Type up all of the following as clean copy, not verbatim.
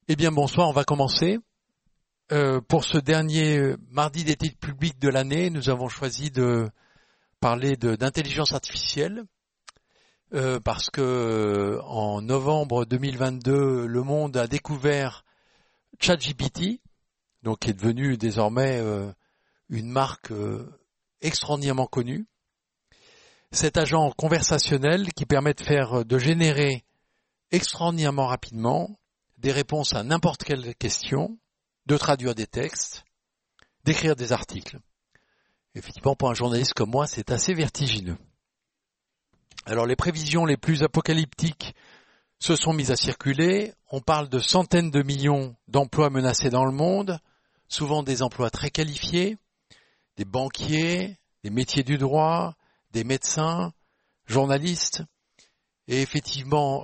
Eh bien, bonsoir, on va commencer. Pour ce dernier mardi d'études publiques de l'année, nous avons choisi de parler d'intelligence artificielle parce que en novembre 2022, le monde a découvert ChatGPT, donc qui est devenu désormais une marque extraordinairement connue. Cet agent conversationnel qui permet de générer extraordinairement rapidement des réponses à n'importe quelle question, de traduire des textes, d'écrire des articles. Effectivement, pour un journaliste comme moi, c'est assez vertigineux. Alors, les prévisions les plus apocalyptiques se sont mises à circuler. On parle de centaines de millions d'emplois menacés dans le monde, souvent des emplois très qualifiés, des banquiers, des métiers du droit, des médecins, journalistes. Et effectivement,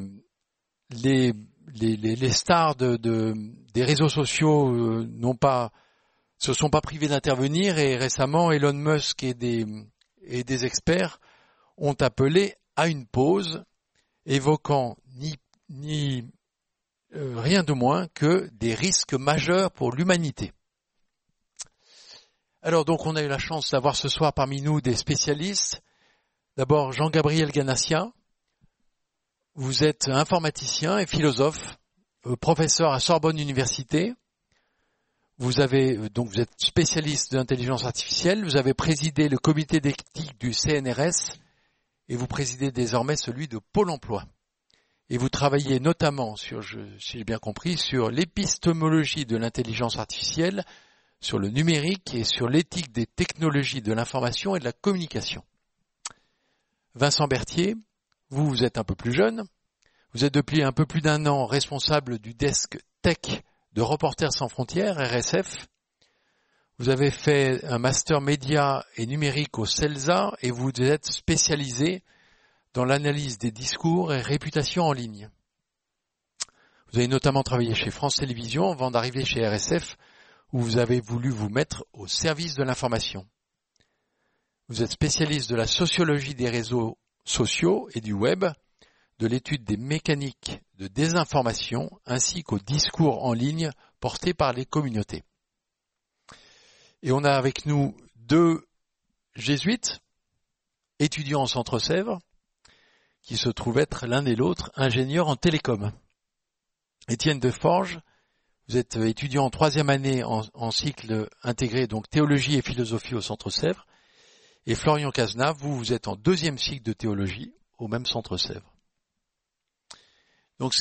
les stars des réseaux sociaux se sont pas privés d'intervenir, et récemment Elon Musk et des experts ont appelé à une pause, évoquant rien de moins que des risques majeurs pour l'humanité. Alors donc on a eu la chance d'avoir ce soir parmi nous des spécialistes. D'abord Jean-Gabriel Ganassia. Vous êtes informaticien et philosophe, professeur à Sorbonne Université. Vous êtes spécialiste de l'intelligence artificielle. Vous avez présidé le comité d'éthique du CNRS et vous présidez désormais celui de Pôle emploi. Et vous travaillez notamment si j'ai bien compris, sur l'épistémologie de l'intelligence artificielle, sur le numérique et sur l'éthique des technologies de l'information et de la communication. Vincent Berthier. Vous êtes un peu plus jeune. Vous êtes depuis un peu plus d'1 an responsable du desk tech de Reporters sans frontières, RSF. Vous avez fait un master média et numérique au CELSA et vous êtes spécialisé dans l'analyse des discours et réputations en ligne. Vous avez notamment travaillé chez France Télévisions avant d'arriver chez RSF, où vous avez voulu vous mettre au service de l'information. Vous êtes spécialiste de la sociologie des réseaux sociaux et du web, de l'étude des mécaniques de désinformation ainsi qu'aux discours en ligne portés par les communautés. Et on a avec nous 2 jésuites, étudiants en Centre-Sèvres, qui se trouvent être l'un et l'autre ingénieurs en télécom. Étienne Deforges, vous êtes étudiant en 3e année en cycle intégré, donc théologie et philosophie au Centre-Sèvres. Et Florian Cazenave, vous êtes en 2e cycle de théologie au même Centre-Sèvres. Donc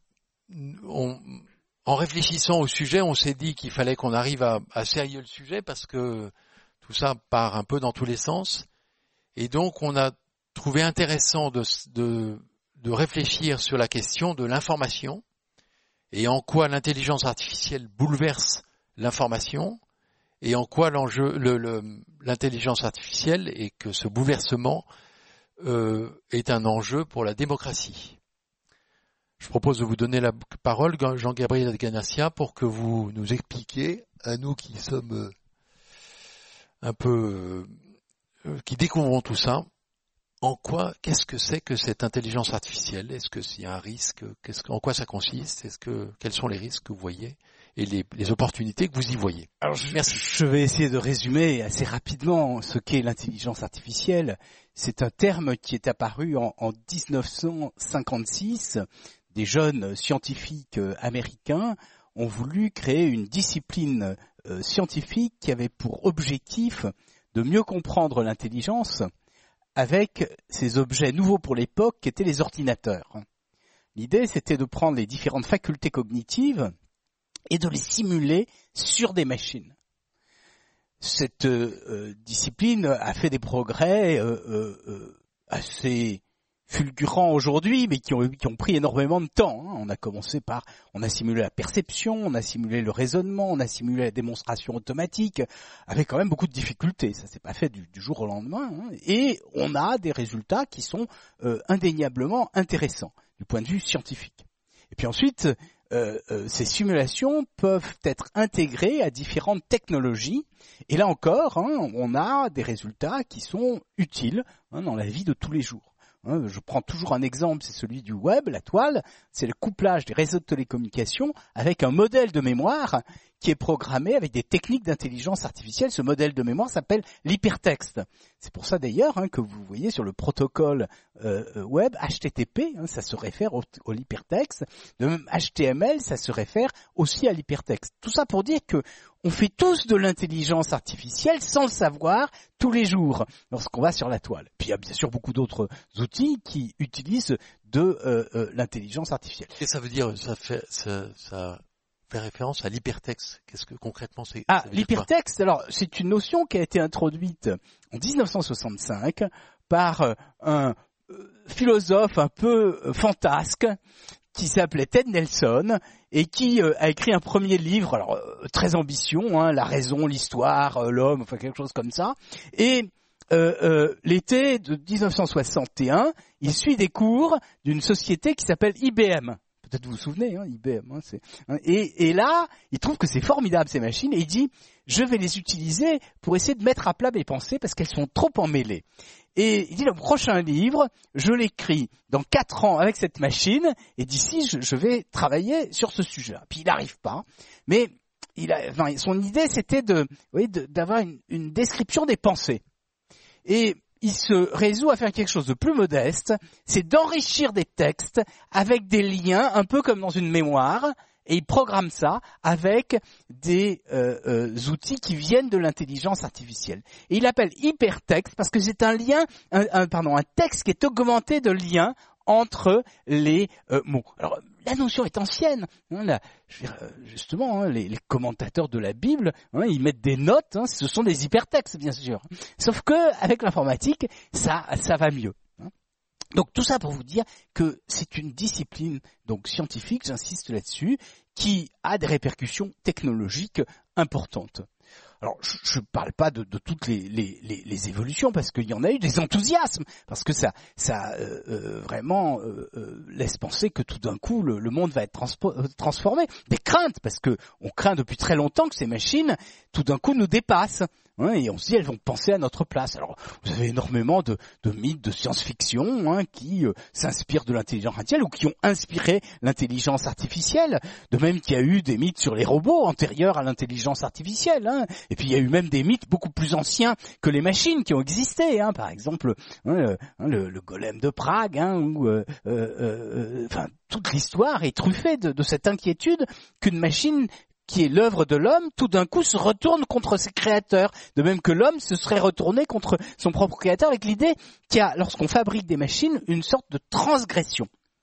en réfléchissant au sujet, on s'est dit qu'il fallait qu'on arrive à sérieux le sujet parce que tout ça part un peu dans tous les sens. Et donc on a trouvé intéressant de réfléchir sur la question de l'information et en quoi l'intelligence artificielle bouleverse l'information. Et en quoi l'intelligence artificielle et que ce bouleversement est un enjeu pour la démocratie. Je propose de vous donner la parole, Jean-Gabriel Ganassia, pour que vous nous expliquiez, à nous qui sommes qui découvrons tout ça, qu'est-ce que c'est que cette intelligence artificielle? Est-ce qu'il y a un risque? En quoi ça consiste? Quels sont les risques que vous voyez? Et les opportunités que vous y voyez. Alors merci. Je vais essayer de résumer assez rapidement ce qu'est l'intelligence artificielle. C'est un terme qui est apparu en 1956. Des jeunes scientifiques américains ont voulu créer une discipline scientifique qui avait pour objectif de mieux comprendre l'intelligence avec ces objets nouveaux pour l'époque qui étaient les ordinateurs. L'idée, c'était de prendre les différentes facultés cognitives et de les simuler sur des machines. Cette discipline a fait des progrès assez fulgurants aujourd'hui, mais qui ont pris énormément de temps. On a simulé la perception, on a simulé le raisonnement, on a simulé la démonstration automatique, avec quand même beaucoup de difficultés. Ça s'est pas fait du jour au lendemain, et on a des résultats qui sont indéniablement intéressants du point de vue scientifique. Et puis ensuite, ces simulations peuvent être intégrées à différentes technologies. Et là encore, on a des résultats qui sont utiles dans la vie de tous les jours. Je prends toujours un exemple, c'est celui du web, la toile. C'est le couplage des réseaux de télécommunications avec un modèle de mémoire qui est programmé avec des techniques d'intelligence artificielle. Ce modèle de mémoire s'appelle l'hypertexte. C'est pour ça d'ailleurs que vous voyez sur le protocole web HTTP, ça se réfère au l'hypertexte. De même HTML, ça se réfère aussi à l'hypertexte. Tout ça pour dire que on fait tous de l'intelligence artificielle sans le savoir tous les jours lorsqu'on va sur la toile. Puis il y a bien sûr beaucoup d'autres outils qui utilisent de l'intelligence artificielle. Et ça veut dire, ça fait référence à l'hypertexte. Qu'est-ce que concrètement c'est? L'hypertexte, alors c'est une notion qui a été introduite en 1965 par un philosophe un peu fantasque qui s'appelait Ted Nelson et qui a écrit un premier livre, alors très ambitieux, La raison, l'histoire, l'homme, enfin quelque chose comme ça. Et l'été de 1961, il suit des cours d'une société qui s'appelle IBM. Peut-être vous vous souvenez, IBM. Et là, il trouve que c'est formidable ces machines et il dit « Je vais les utiliser pour essayer de mettre à plat mes pensées parce qu'elles sont trop emmêlées. » Et il dit « Le prochain livre, je l'écris dans 4 ans avec cette machine et d'ici, je vais travailler sur ce sujet-là. » Puis il n'arrive pas, mais son idée, c'était d'avoir une description des pensées. Et il se résout à faire quelque chose de plus modeste, c'est d'enrichir des textes avec des liens, un peu comme dans une mémoire, et il programme ça avec des outils qui viennent de l'intelligence artificielle. Et il appelle hypertexte parce que c'est un texte qui est augmenté de liens entre les mots. Alors, la notion est ancienne. Justement, les commentateurs de la Bible, ils mettent des notes. Ce sont des hypertextes, bien sûr. Sauf que avec l'informatique, ça va mieux. Donc tout ça pour vous dire que c'est une discipline donc scientifique, j'insiste là-dessus, qui a des répercussions technologiques importantes. Alors, je parle pas de toutes les évolutions parce qu'il y en a eu des enthousiasmes, parce que ça vraiment laisse penser que tout d'un coup le monde va être transformé. Des craintes parce que on craint depuis très longtemps que ces machines tout d'un coup nous dépassent. Et on se dit elles vont penser à notre place. Alors vous avez énormément de mythes de science-fiction qui s'inspirent de l'intelligence artificielle ou qui ont inspiré l'intelligence artificielle. De même qu'il y a eu des mythes sur les robots antérieurs à l'intelligence artificielle. Et puis il y a eu même des mythes beaucoup plus anciens que les machines qui ont existé. Par exemple le golem de Prague. Toute l'histoire est truffée de cette inquiétude qu'une machine qui est l'œuvre de l'homme, tout d'un coup se retourne contre ses créateurs. De même que l'homme se serait retourné contre son propre créateur avec l'idée qu'il y a, lorsqu'on fabrique des machines, une sorte de transgression.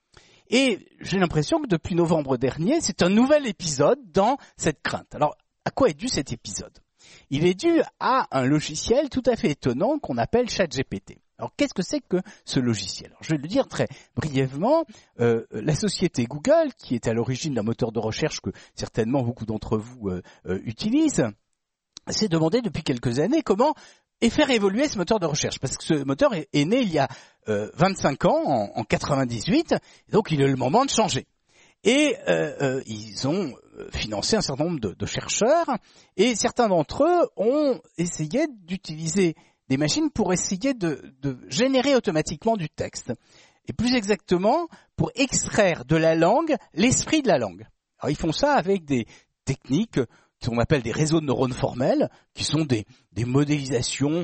Et j'ai l'impression que depuis novembre dernier, c'est un nouvel épisode dans cette crainte. Alors, à quoi est dû cet épisode? Il est dû à un logiciel tout à fait étonnant qu'on appelle ChatGPT. Alors, qu'est-ce que c'est que ce logiciel? Alors, je vais le dire très brièvement. La société Google, qui est à l'origine d'un moteur de recherche que certainement beaucoup d'entre vous utilisent, s'est demandé depuis quelques années comment faire évoluer ce moteur de recherche. Parce que ce moteur est né il y a 25 ans, en 98, donc il est le moment de changer. Et ils ont financé un certain nombre de chercheurs, et certains d'entre eux ont essayé d'utiliser des machines pour essayer de générer automatiquement du texte. Et plus exactement, pour extraire de la langue l'esprit de la langue. Alors ils font ça avec des techniques qu'on appelle des réseaux de neurones formels, qui sont des modélisations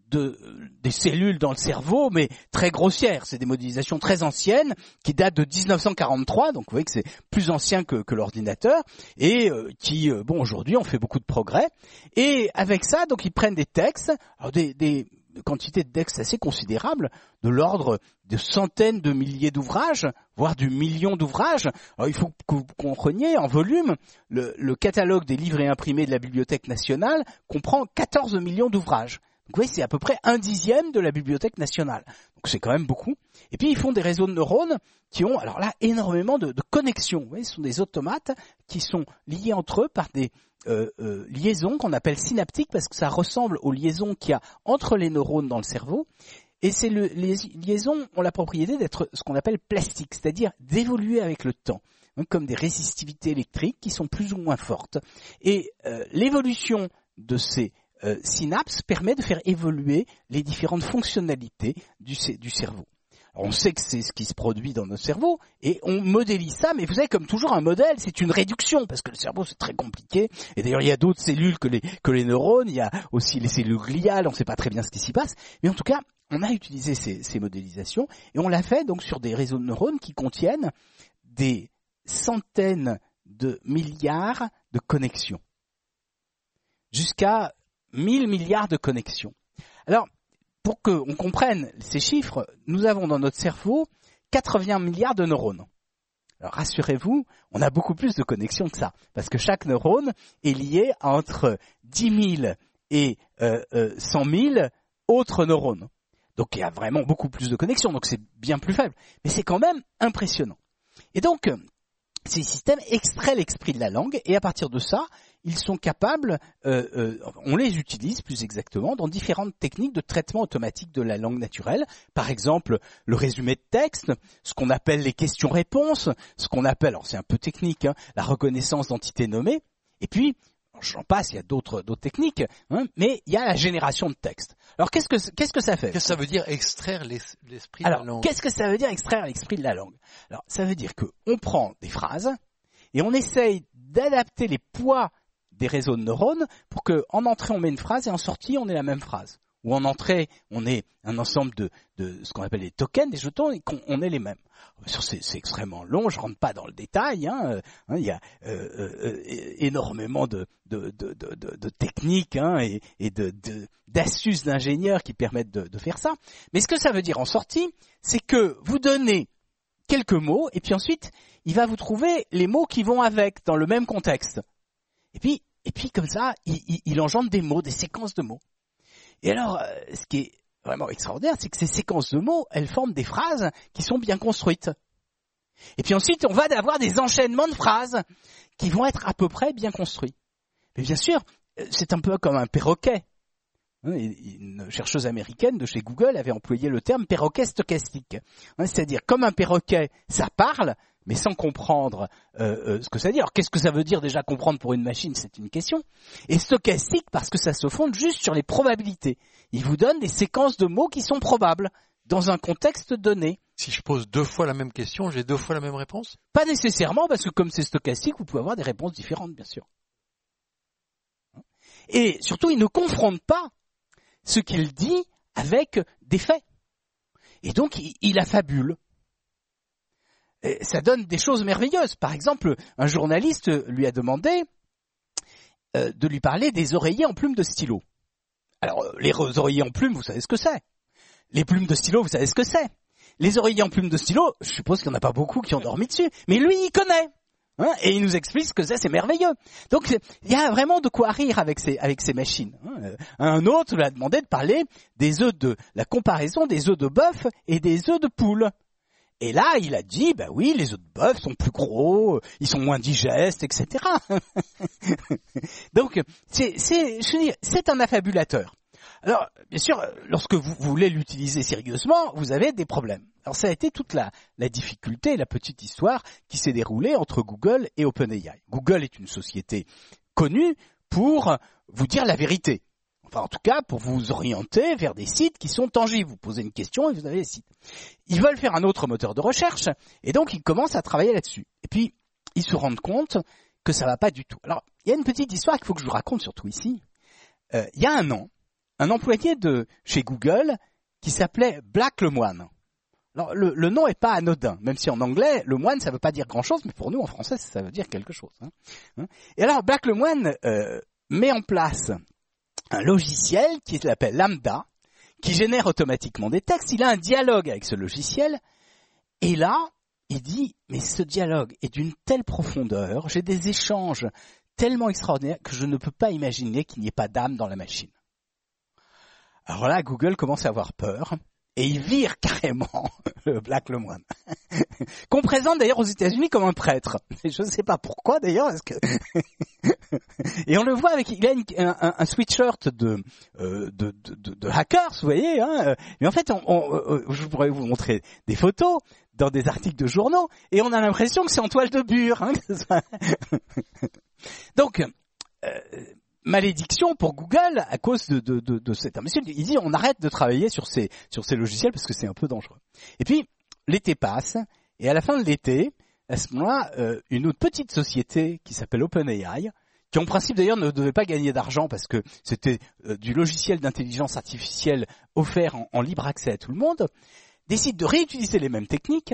des cellules dans le cerveau, mais très grossières. C'est des modélisations très anciennes qui datent de 1943, donc vous voyez que c'est plus ancien que l'ordinateur, et qui, aujourd'hui, ont fait beaucoup de progrès. Et avec ça, donc ils prennent des textes, alors des quantités de textes assez considérables, de l'ordre de centaines de milliers d'ouvrages, voire du million d'ouvrages. Alors il faut que vous compreniez, en volume, le catalogue des livres et imprimés de la Bibliothèque nationale comprend 14 millions d'ouvrages. Donc vous voyez, c'est à peu près 1/10 de la Bibliothèque nationale. Donc c'est quand même beaucoup. Et puis ils font des réseaux de neurones qui ont, alors là, énormément de connexions. Vous voyez, ce sont des automates qui sont liés entre eux par des liaisons qu'on appelle synaptiques parce que ça ressemble aux liaisons qu'il y a entre les neurones dans le cerveau. Et les liaisons ont la propriété d'être ce qu'on appelle plastiques, c'est-à-dire d'évoluer avec le temps, comme des résistivités électriques qui sont plus ou moins fortes. Et l'évolution de ces synapses permet de faire évoluer les différentes fonctionnalités du cerveau. On sait que c'est ce qui se produit dans notre cerveau et on modélise ça, mais vous savez, comme toujours, un modèle, c'est une réduction parce que le cerveau, c'est très compliqué. Et d'ailleurs, il y a d'autres cellules que les neurones, il y a aussi les cellules gliales, on ne sait pas très bien ce qui s'y passe. Mais en tout cas, on a utilisé ces modélisations et on l'a fait donc sur des réseaux de neurones qui contiennent des centaines de milliards de connexions. Jusqu'à 1000 milliards de connexions. Alors, pour qu'on comprenne ces chiffres, nous avons dans notre cerveau 80 milliards de neurones. Alors rassurez-vous, on a beaucoup plus de connexions que ça, parce que chaque neurone est lié à entre 10 000 et 100 000 autres neurones. Donc il y a vraiment beaucoup plus de connexions, donc c'est bien plus faible. Mais c'est quand même impressionnant. Et donc, ces systèmes extraient l'esprit de la langue, et à partir de ça, ils sont capables, on les utilise plus exactement dans différentes techniques de traitement automatique de la langue naturelle. Par exemple, le résumé de texte, ce qu'on appelle les questions-réponses, ce qu'on appelle, alors c'est un peu technique, la reconnaissance d'entités nommées. Et puis, j'en passe, il y a d'autres techniques, mais il y a la génération de texte. Alors qu'est-ce que ça fait ? Qu'est-ce que ça veut dire extraire l'esprit de la langue ? Alors, qu'est-ce que ça veut dire extraire l'esprit de la langue ? Alors, ça veut dire qu'on prend des phrases et on essaye d'adapter les poids des réseaux de neurones pour que, en entrée, on met une phrase et en sortie, on ait la même phrase. Ou en entrée, on ait un ensemble de ce qu'on appelle des tokens, des jetons, et qu'on ait les mêmes. Bien sûr, c'est extrêmement long, je rentre pas dans le détail, il y a énormément de techniques et d'astuces d'ingénieurs qui permettent de faire ça. Mais ce que ça veut dire en sortie, c'est que vous donnez quelques mots, et puis ensuite, il va vous trouver les mots qui vont avec, dans le même contexte. Et puis comme ça, il engendre des mots, des séquences de mots. Et alors, ce qui est vraiment extraordinaire, c'est que ces séquences de mots, elles forment des phrases qui sont bien construites. Et puis ensuite, on va avoir des enchaînements de phrases qui vont être à peu près bien construits. Mais bien sûr, c'est un peu comme un perroquet. Une chercheuse américaine de chez Google avait employé le terme perroquet stochastique. C'est-à-dire, comme un perroquet, ça parle, mais sans comprendre ce que ça dit. Alors, qu'est-ce que ça veut dire déjà comprendre pour une machine ? C'est une question. Et stochastique, parce que ça se fonde juste sur les probabilités. Il vous donne des séquences de mots qui sont probables, dans un contexte donné. Si je pose 2 fois la même question, j'ai 2 fois la même réponse ? Pas nécessairement, parce que comme c'est stochastique, vous pouvez avoir des réponses différentes, bien sûr. Et surtout, il ne confronte pas ce qu'il dit avec des faits. Et donc, il affabule. Et ça donne des choses merveilleuses. Par exemple, un journaliste lui a demandé de lui parler des oreillers en plumes de stylo. Alors, les oreillers en plumes, vous savez ce que c'est. Les plumes de stylo, vous savez ce que c'est. Les oreillers en plumes de stylo, je suppose qu'il n'y en a pas beaucoup qui ont dormi dessus. Mais lui, il connaît. Et il nous explique ce que c'est merveilleux. Donc, il y a vraiment de quoi rire avec ces machines. Un autre lui a demandé de parler des œufs la comparaison des œufs de bœuf et des œufs de poule. Et là, il a dit, bah oui, les œufs de bœuf sont plus gros, ils sont moins digestes, etc. Donc, c'est un affabulateur. Alors, bien sûr, lorsque vous voulez l'utiliser sérieusement, vous avez des problèmes. Alors, ça a été toute la difficulté, la petite histoire qui s'est déroulée entre Google et OpenAI. Google est une société connue pour vous dire la vérité. Enfin, en tout cas, pour vous orienter vers des sites qui sont tangibles. Vous posez une question et vous avez les sites. Ils veulent faire un autre moteur de recherche, et donc ils commencent à travailler là-dessus. Et puis, ils se rendent compte que ça va pas du tout. Alors, il y a une petite histoire qu'il faut que je vous raconte, surtout ici. Il y a un an, un employé de chez Google qui s'appelait Black Lemoine. Alors, le nom est pas anodin, même si en anglais, le moine, ça veut pas dire grand-chose, mais pour nous, en français, ça veut dire quelque chose. Et alors, Black Lemoine met en place un logiciel qui s'appelle Lambda, qui génère automatiquement des textes. Il a un dialogue avec ce logiciel, et là, il dit, mais ce dialogue est d'une telle profondeur, j'ai des échanges tellement extraordinaires que je ne peux pas imaginer qu'il n'y ait pas d'âme dans la machine. Alors là, Google commence à avoir peur, et il vire carrément le Black Lemoine, qu'on présente d'ailleurs aux États-Unis comme un prêtre. Je ne sais pas pourquoi d'ailleurs, parce que et on le voit avec, il a un sweatshirt de hackers, vous voyez, mais en fait, je pourrais vous montrer des photos dans des articles de journaux, et on a l'impression que c'est en toile de bure. Donc, malédiction pour Google à cause de cet imbécile. Il dit on arrête de travailler sur ces logiciels parce que c'est un peu dangereux. Et puis l'été passe et à la fin de l'été, à ce moment-là, une autre petite société qui s'appelle OpenAI, qui en principe d'ailleurs ne devait pas gagner d'argent parce que c'était du logiciel d'intelligence artificielle offert en libre accès à tout le monde, décide de réutiliser les mêmes techniques.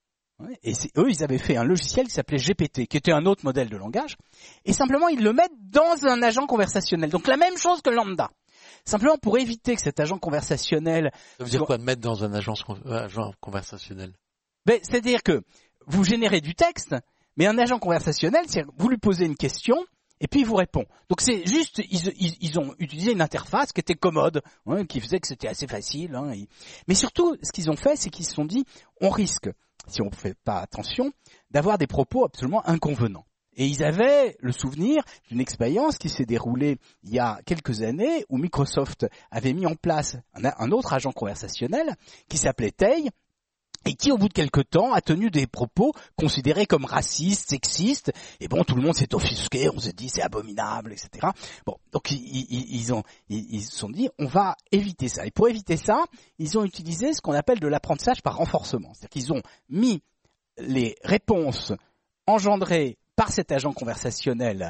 Et eux, ils avaient fait un logiciel qui s'appelait GPT, qui était un autre modèle de langage, et simplement ils le mettent dans un agent conversationnel. Donc la même chose que Lambda. Simplement pour éviter que cet agent conversationnel... Ça veut dire quoi de mettre dans un agent conversationnel? C'est-à-dire que vous générez du texte, mais un agent conversationnel, c'est-à-dire que vous lui posez une question, et puis il vous répond. Donc c'est juste, ils ont utilisé une interface qui était commode, qui faisait que c'était assez facile. Mais surtout, ce qu'ils ont fait, c'est qu'ils se sont dit, on risque, si on ne fait pas attention, d'avoir des propos absolument inconvenants. Et ils avaient le souvenir d'une expérience qui s'est déroulée il y a quelques années où Microsoft avait mis en place un autre agent conversationnel qui s'appelait Tay et qui, au bout de quelques temps, a tenu des propos considérés comme racistes, sexistes. Et bon, tout le monde s'est offusqué, on s'est dit c'est abominable, etc. Bon, donc ils se sont dit on va éviter ça. Et pour éviter ça, ils ont utilisé ce qu'on appelle de l'apprentissage par renforcement. C'est-à-dire qu'ils ont mis les réponses engendrées par cet agent conversationnel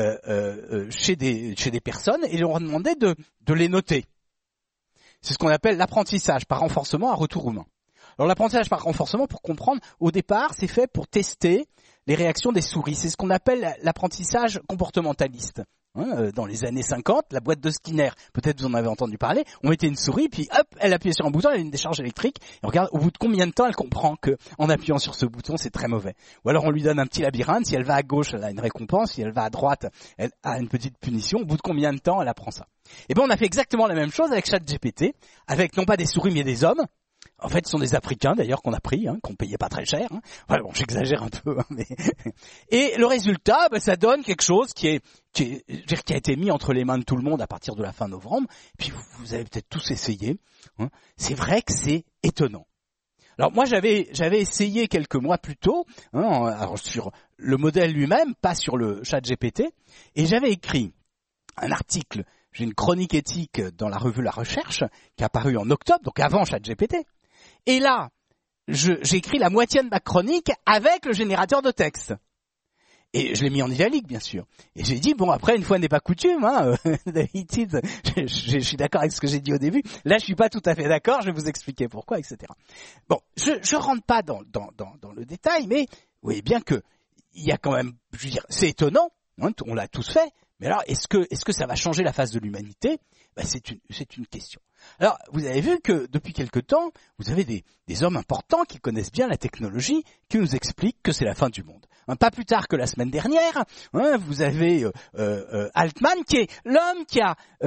chez des personnes et leur ont demandé de les noter. C'est ce qu'on appelle l'apprentissage par renforcement à retour humain. Alors l'apprentissage par renforcement, pour comprendre, au départ, c'est fait pour tester les réactions des souris. C'est ce qu'on appelle l'apprentissage comportementaliste. Dans les années 50, la boîte de Skinner, peut-être vous en avez entendu parler, on mettait une souris, puis hop, elle appuyait sur un bouton, elle a une décharge électrique, et on regarde au bout de combien de temps elle comprend que en appuyant sur ce bouton, c'est très mauvais. Ou alors on lui donne un petit labyrinthe, si elle va à gauche, elle a une récompense, si elle va à droite, elle a une petite punition, au bout de combien de temps elle apprend ça. Et bien on a fait exactement la même chose avec ChatGPT, avec non pas des souris mais des hommes. En fait, ce sont des Africains d'ailleurs qu'on a pris, qu'on payait pas très cher. Enfin, bon, j'exagère un peu, mais et le résultat, ça donne quelque chose qui a été mis entre les mains de tout le monde à partir de la fin novembre. Et puis vous avez peut-être tous essayé. C'est vrai que c'est étonnant. Alors moi, j'avais essayé quelques mois plus tôt, alors sur le modèle lui-même, pas sur le ChatGPT, et j'avais écrit un article. J'ai une chronique éthique dans la revue La Recherche qui a paru en octobre, donc avant ChatGPT. Et là, j'ai écrit la moitié de ma chronique avec le générateur de texte. Et je l'ai mis en italique, bien sûr. Et j'ai dit, bon, après, une fois n'est pas coutume, d'habitude, je suis d'accord avec ce que j'ai dit au début. Là, je suis pas tout à fait d'accord, je vais vous expliquer pourquoi, etc. Bon, je rentre pas dans le détail, mais vous voyez bien que il y a quand même, je veux dire, c'est étonnant, on l'a tous fait. Mais alors, est-ce que ça va changer la face de l'humanité? C'est une question. Alors, vous avez vu que depuis quelque temps, vous avez des hommes importants qui connaissent bien la technologie, qui nous expliquent que c'est la fin du monde. Pas plus tard que la semaine dernière, vous avez Altman, qui est l'homme qui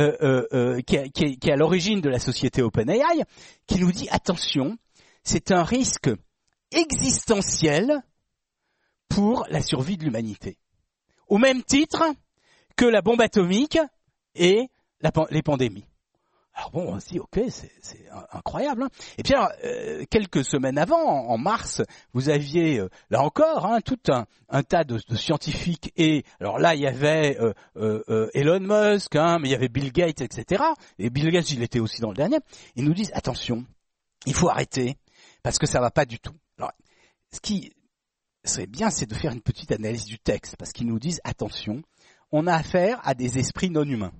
est à l'origine de la société OpenAI, qui nous dit attention, c'est un risque existentiel pour la survie de l'humanité. Au même titre que la bombe atomique et les pandémies. Alors bon, on se dit, ok, c'est incroyable. Et puis alors, quelques semaines avant, en mars, vous aviez, là encore, tout un tas de scientifiques. Et alors là, il y avait Elon Musk, mais il y avait Bill Gates, etc. Et Bill Gates, il était aussi dans le dernier. Ils nous disent, attention, il faut arrêter, parce que ça va pas du tout. Alors, ce qui serait bien, c'est de faire une petite analyse du texte, parce qu'ils nous disent, attention, on a affaire à des esprits non humains.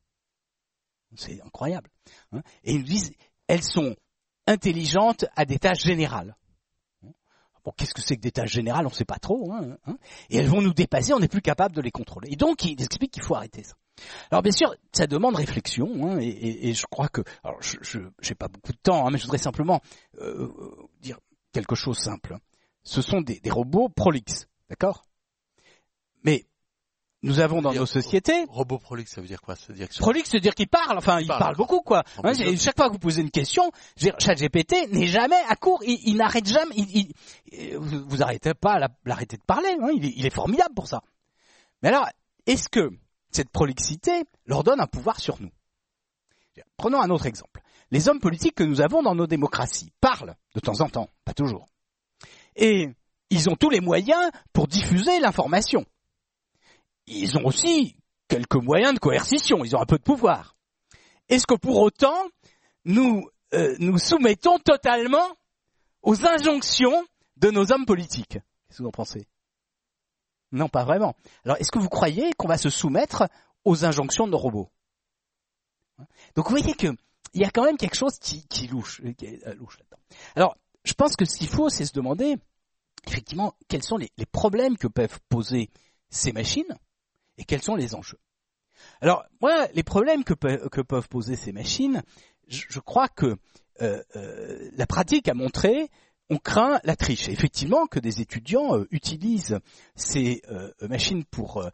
C'est incroyable. Et ils nous disent, elles sont intelligentes à des tâches générales. Bon, qu'est-ce que c'est que des tâches générales? On ne sait pas trop. Et elles vont nous dépasser, on n'est plus capable de les contrôler. Et donc, ils expliquent qu'il faut arrêter ça. Alors, bien sûr, ça demande réflexion. Et je crois que... Alors, je n'ai pas beaucoup de temps, mais je voudrais simplement dire quelque chose de simple. Ce sont des robots prolixes, d'accord? Mais... nous avons dans nos sociétés... Robot prolixe, ça veut dire quoi? Prolixe, ça veut dire qu'il parle, il parle beaucoup, quoi. Chaque fois que vous posez une question, ChatGPT n'est jamais à court, il n'arrête jamais, vous arrêtez pas l'arrêter de parler, il est formidable pour ça. Mais alors, est-ce que cette prolixité leur donne un pouvoir sur nous? Prenons un autre exemple. Les hommes politiques que nous avons dans nos démocraties parlent, de temps en temps, pas toujours. Et ils ont tous les moyens pour diffuser l'information. Ils ont aussi quelques moyens de coercition, ils ont un peu de pouvoir. Est-ce que pour autant, nous soumettons totalement aux injonctions de nos hommes politiques? Qu'est-ce que vous en pensez? Non, pas vraiment. Alors, est-ce que vous croyez qu'on va se soumettre aux injonctions de nos robots? Donc, vous voyez qu'il y a quand même quelque chose qui est louche là-dedans. Alors, je pense que ce qu'il faut, c'est se demander, effectivement, quels sont les problèmes que peuvent poser ces machines et quels sont les enjeux. Alors, moi, les problèmes que peuvent poser ces machines, je crois que la pratique a montré, on craint la triche. Effectivement, que des étudiants utilisent ces machines pour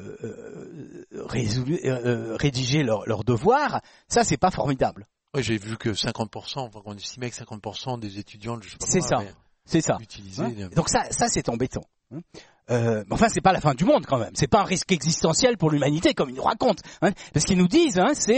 rédiger leurs devoirs, ça, c'est pas formidable. Oui, j'ai vu que 50%, enfin, on estimait que 50% des étudiants, je sais pas c'est ça. Utilisaient. Donc ça c'est embêtant. Enfin, c'est pas la fin du monde quand même. C'est pas un risque existentiel pour l'humanité comme ils nous racontent. Parce qu'ils nous disent,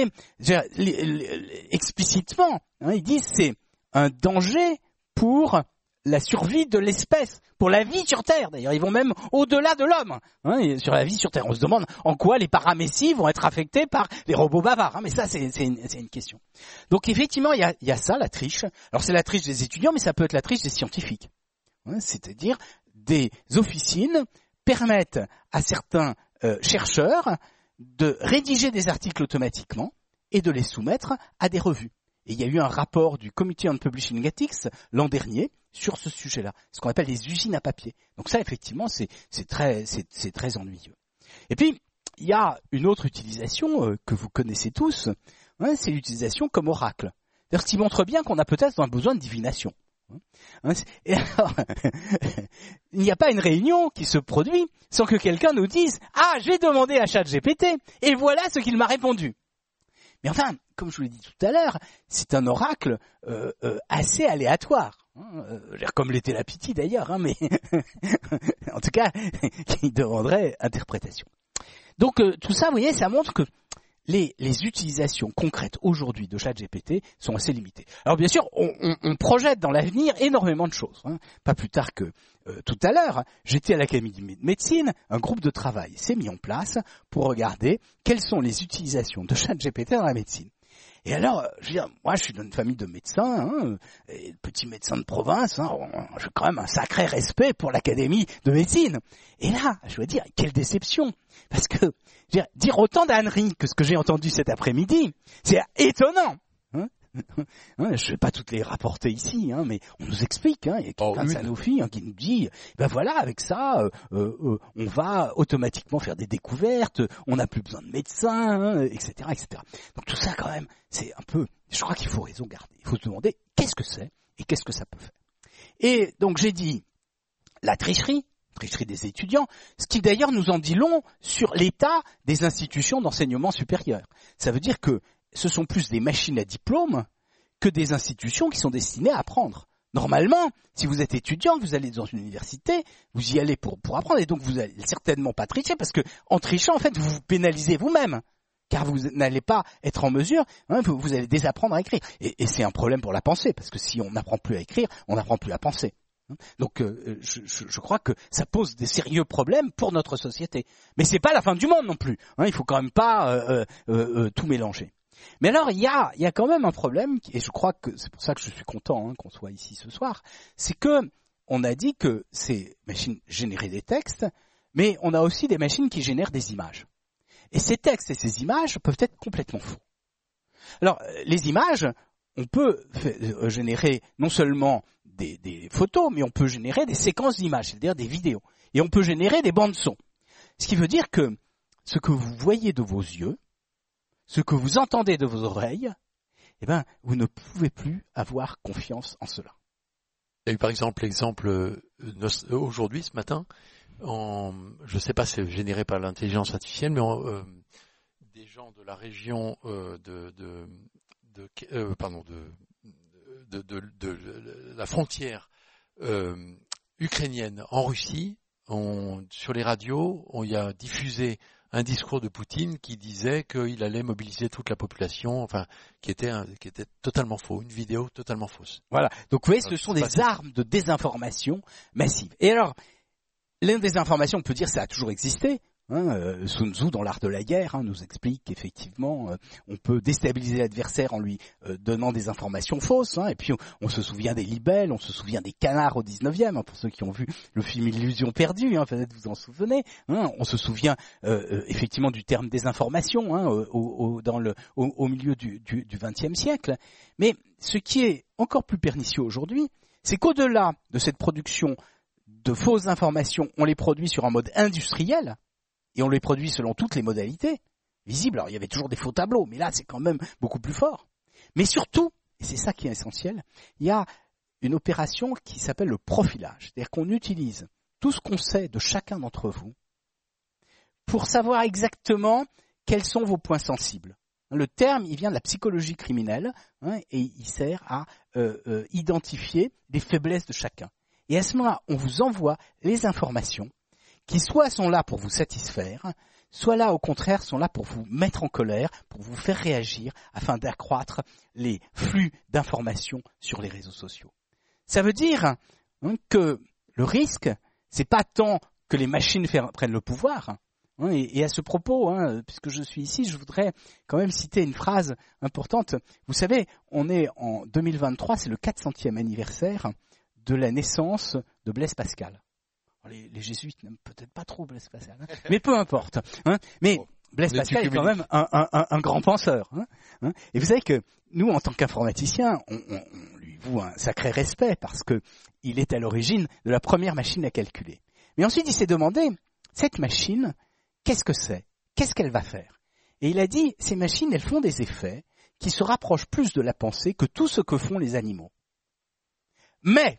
explicitement, ils disent c'est un danger pour la survie de l'espèce, pour la vie sur Terre. D'ailleurs, ils vont même au-delà de l'homme, sur la vie sur Terre. On se demande en quoi les paramessies vont être affectés par les robots bavards. Mais ça, c'est une question. Donc, effectivement, il y a ça, la triche. Alors, c'est la triche des étudiants, mais ça peut être la triche des scientifiques. C'est-à-dire, des officines permettent à certains chercheurs de rédiger des articles automatiquement et de les soumettre à des revues. Et il y a eu un rapport du Committee on Publishing Ethics l'an dernier sur ce sujet-là, ce qu'on appelle les usines à papier. Donc ça, effectivement, c'est très ennuyeux. Et puis, il y a une autre utilisation que vous connaissez tous, c'est l'utilisation comme oracle. C'est-à-dire ce qui montre bien qu'on a peut-être un besoin de divination. Et alors, il n'y a pas une réunion qui se produit sans que quelqu'un nous dise « Ah, j'ai demandé à ChatGPT et voilà ce qu'il m'a répondu ». Mais enfin, comme je vous l'ai dit tout à l'heure, c'est un oracle assez aléatoire, comme l'était la Pity d'ailleurs, mais en tout cas, qui demanderait interprétation. Donc tout ça, vous voyez, ça montre que les utilisations concrètes aujourd'hui de ChatGPT sont assez limitées. Alors bien sûr, on projette dans l'avenir énormément de choses. Pas plus tard que tout à l'heure, j'étais à l'Académie de médecine, un groupe de travail s'est mis en place pour regarder quelles sont les utilisations de ChatGPT dans la médecine. Et alors, je veux dire, moi je suis dans une famille de médecins, et petit médecin de province, j'ai quand même un sacré respect pour l'Académie de médecine. Et là, je dois dire, quelle déception. Parce que dire autant d'âneries que ce que j'ai entendu cet après-midi, c'est étonnant. Je ne vais pas toutes les rapporter ici, mais on nous explique. Il y a quelqu'un de Sanofi qui nous dit, ben voilà, avec ça, on va automatiquement faire des découvertes, on n'a plus besoin de médecins, etc., etc. Donc tout ça, quand même, c'est un peu. Je crois qu'il faut raison garder. Il faut se demander qu'est-ce que c'est et qu'est-ce que ça peut faire. Et donc j'ai dit la tricherie des étudiants, ce qui d'ailleurs nous en dit long sur l'état des institutions d'enseignement supérieur. Ça veut dire que ce sont plus des machines à diplôme que des institutions qui sont destinées à apprendre. Normalement, si vous êtes étudiant, vous allez dans une université, vous y allez pour apprendre, et donc vous n'allez certainement pas tricher, parce que en trichant, en fait, vous vous pénalisez vous-même, car vous n'allez pas être en mesure, vous allez désapprendre à écrire. Et c'est un problème pour la pensée, parce que si on n'apprend plus à écrire, on n'apprend plus à penser. Donc je crois que ça pose des sérieux problèmes pour notre société. Mais c'est pas la fin du monde non plus. Il faut quand même pas tout mélanger. Mais alors, il y a quand même un problème, et je crois que c'est pour ça que je suis content qu'on soit ici ce soir, c'est que on a dit que ces machines généraient des textes, mais on a aussi des machines qui génèrent des images. Et ces textes et ces images peuvent être complètement faux. Alors, les images, on peut générer non seulement des photos, mais on peut générer des séquences d'images, c'est-à-dire des vidéos. Et on peut générer des bandes son. Ce qui veut dire que ce que vous voyez de vos yeux, ce que vous entendez de vos oreilles, vous ne pouvez plus avoir confiance en cela. Il y a eu par exemple l'exemple aujourd'hui, ce matin, je ne sais pas si c'est généré par l'intelligence artificielle, mais des gens de la région de la frontière ukrainienne en Russie, sur les radios, on y a diffusé un discours de Poutine qui disait qu'il allait mobiliser toute la population, enfin, qui était totalement faux, une vidéo totalement fausse. Voilà. Donc, vous voyez, ce sont des armes de désinformation massive. Et alors, la désinformation, on peut dire, ça a toujours existé. Sun Tzu, dans l'art de la guerre, nous explique qu'effectivement, on peut déstabiliser l'adversaire en lui donnant des informations fausses. Et puis, on se souvient des libelles, on se souvient des canards au 19e, pour ceux qui ont vu le film Illusion perdue, peut-être vous en souvenez. On se souvient effectivement du terme désinformation au milieu du 20e siècle. Mais ce qui est encore plus pernicieux aujourd'hui, c'est qu'au-delà de cette production de fausses informations, on les produit sur un mode industriel, et on les produit selon toutes les modalités visibles. Alors, il y avait toujours des faux tableaux, mais là, c'est quand même beaucoup plus fort. Mais surtout, et c'est ça qui est essentiel, il y a une opération qui s'appelle le profilage. C'est-à-dire qu'on utilise tout ce qu'on sait de chacun d'entre vous pour savoir exactement quels sont vos points sensibles. Le terme, il vient de la psychologie criminelle, et il sert à identifier les faiblesses de chacun. Et à ce moment-là, on vous envoie les informations qui soit sont là pour vous satisfaire, soit là au contraire sont là pour vous mettre en colère, pour vous faire réagir, afin d'accroître les flux d'informations sur les réseaux sociaux. Ça veut dire que le risque, c'est pas tant que les machines prennent le pouvoir. Et à ce propos, puisque je suis ici, je voudrais quand même citer une phrase importante. Vous savez, on est en 2023, c'est le 400e anniversaire de la naissance de Blaise Pascal. Les jésuites n'aiment peut-être pas trop Blaise Pascal, mais peu importe. Mais Blaise Pascal est quand même un grand penseur. Et vous savez que nous, en tant qu'informaticiens, on lui voue un sacré respect parce que il est à l'origine de la première machine à calculer. Mais ensuite, il s'est demandé, cette machine, qu'est-ce que c'est ? Qu'est-ce qu'elle va faire ? Et il a dit, ces machines, elles font des effets qui se rapprochent plus de la pensée que tout ce que font les animaux. Mais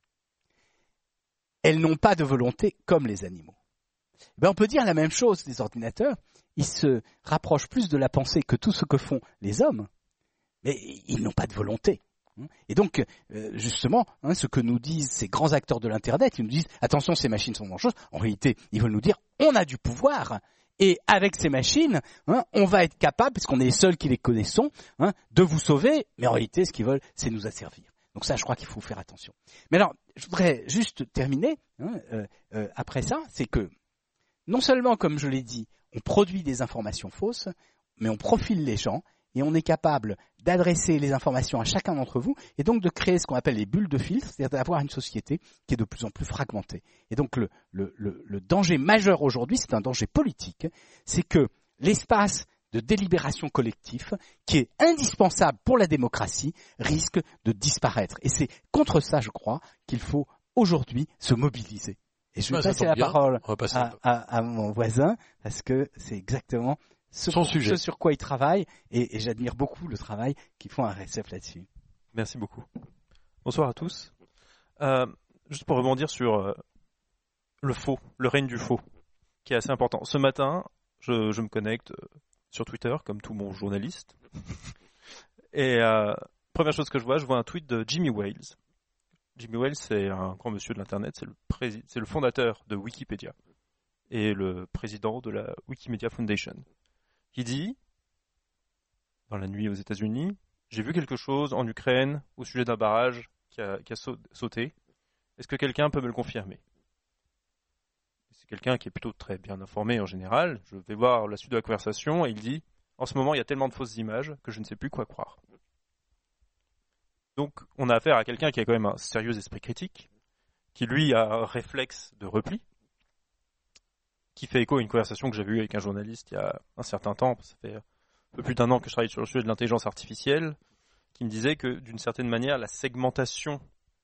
elles n'ont pas de volonté comme les animaux. On peut dire la même chose des ordinateurs. Ils se rapprochent plus de la pensée que tout ce que font les hommes, mais ils n'ont pas de volonté. Et donc, justement, ce que nous disent ces grands acteurs de l'Internet, ils nous disent « Attention, ces machines sont dangereuses ». En réalité, ils veulent nous dire « On a du pouvoir ». Et avec ces machines, on va être capable, puisqu'on est les seuls qui les connaissons, de vous sauver. Mais en réalité, ce qu'ils veulent, c'est nous asservir. Donc ça, je crois qu'il faut faire attention. Mais alors, je voudrais juste terminer après ça, c'est que non seulement, comme je l'ai dit, on produit des informations fausses, mais on profile les gens et on est capable d'adresser les informations à chacun d'entre vous et donc de créer ce qu'on appelle les bulles de filtre, c'est-à-dire d'avoir une société qui est de plus en plus fragmentée. Et donc le danger majeur aujourd'hui, c'est un danger politique, c'est que l'espace de délibération collective, qui est indispensable pour la démocratie, risque de disparaître. Et c'est contre ça, je crois, qu'il faut aujourd'hui se mobiliser. Et je vais passer la parole à mon voisin, parce que c'est exactement ce sur quoi il travaille, et j'admire beaucoup le travail qu'ils font à RSF là-dessus. Merci beaucoup. Bonsoir à tous. Juste pour rebondir sur le faux, le règne du faux, qui est assez important. Ce matin, je me connecte sur Twitter, comme tout bon journaliste. Et première chose que je vois un tweet de Jimmy Wales. Jimmy Wales, c'est un grand monsieur de l'Internet, c'est le fondateur de Wikipédia et le président de la Wikimedia Foundation, qui dit, dans la nuit aux États-Unis, j'ai vu quelque chose en Ukraine au sujet d'un barrage qui a sauté. Est-ce que quelqu'un peut me le confirmer ? C'est quelqu'un qui est plutôt très bien informé en général. Je vais voir la suite de la conversation et il dit « En ce moment, il y a tellement de fausses images que je ne sais plus quoi croire. » Donc, on a affaire à quelqu'un qui a quand même un sérieux esprit critique, qui lui a un réflexe de repli, qui fait écho à une conversation que j'avais eue avec un journaliste il y a un certain temps, ça fait un peu plus d'un an que je travaille sur le sujet de l'intelligence artificielle, qui me disait que d'une certaine manière, la segmentation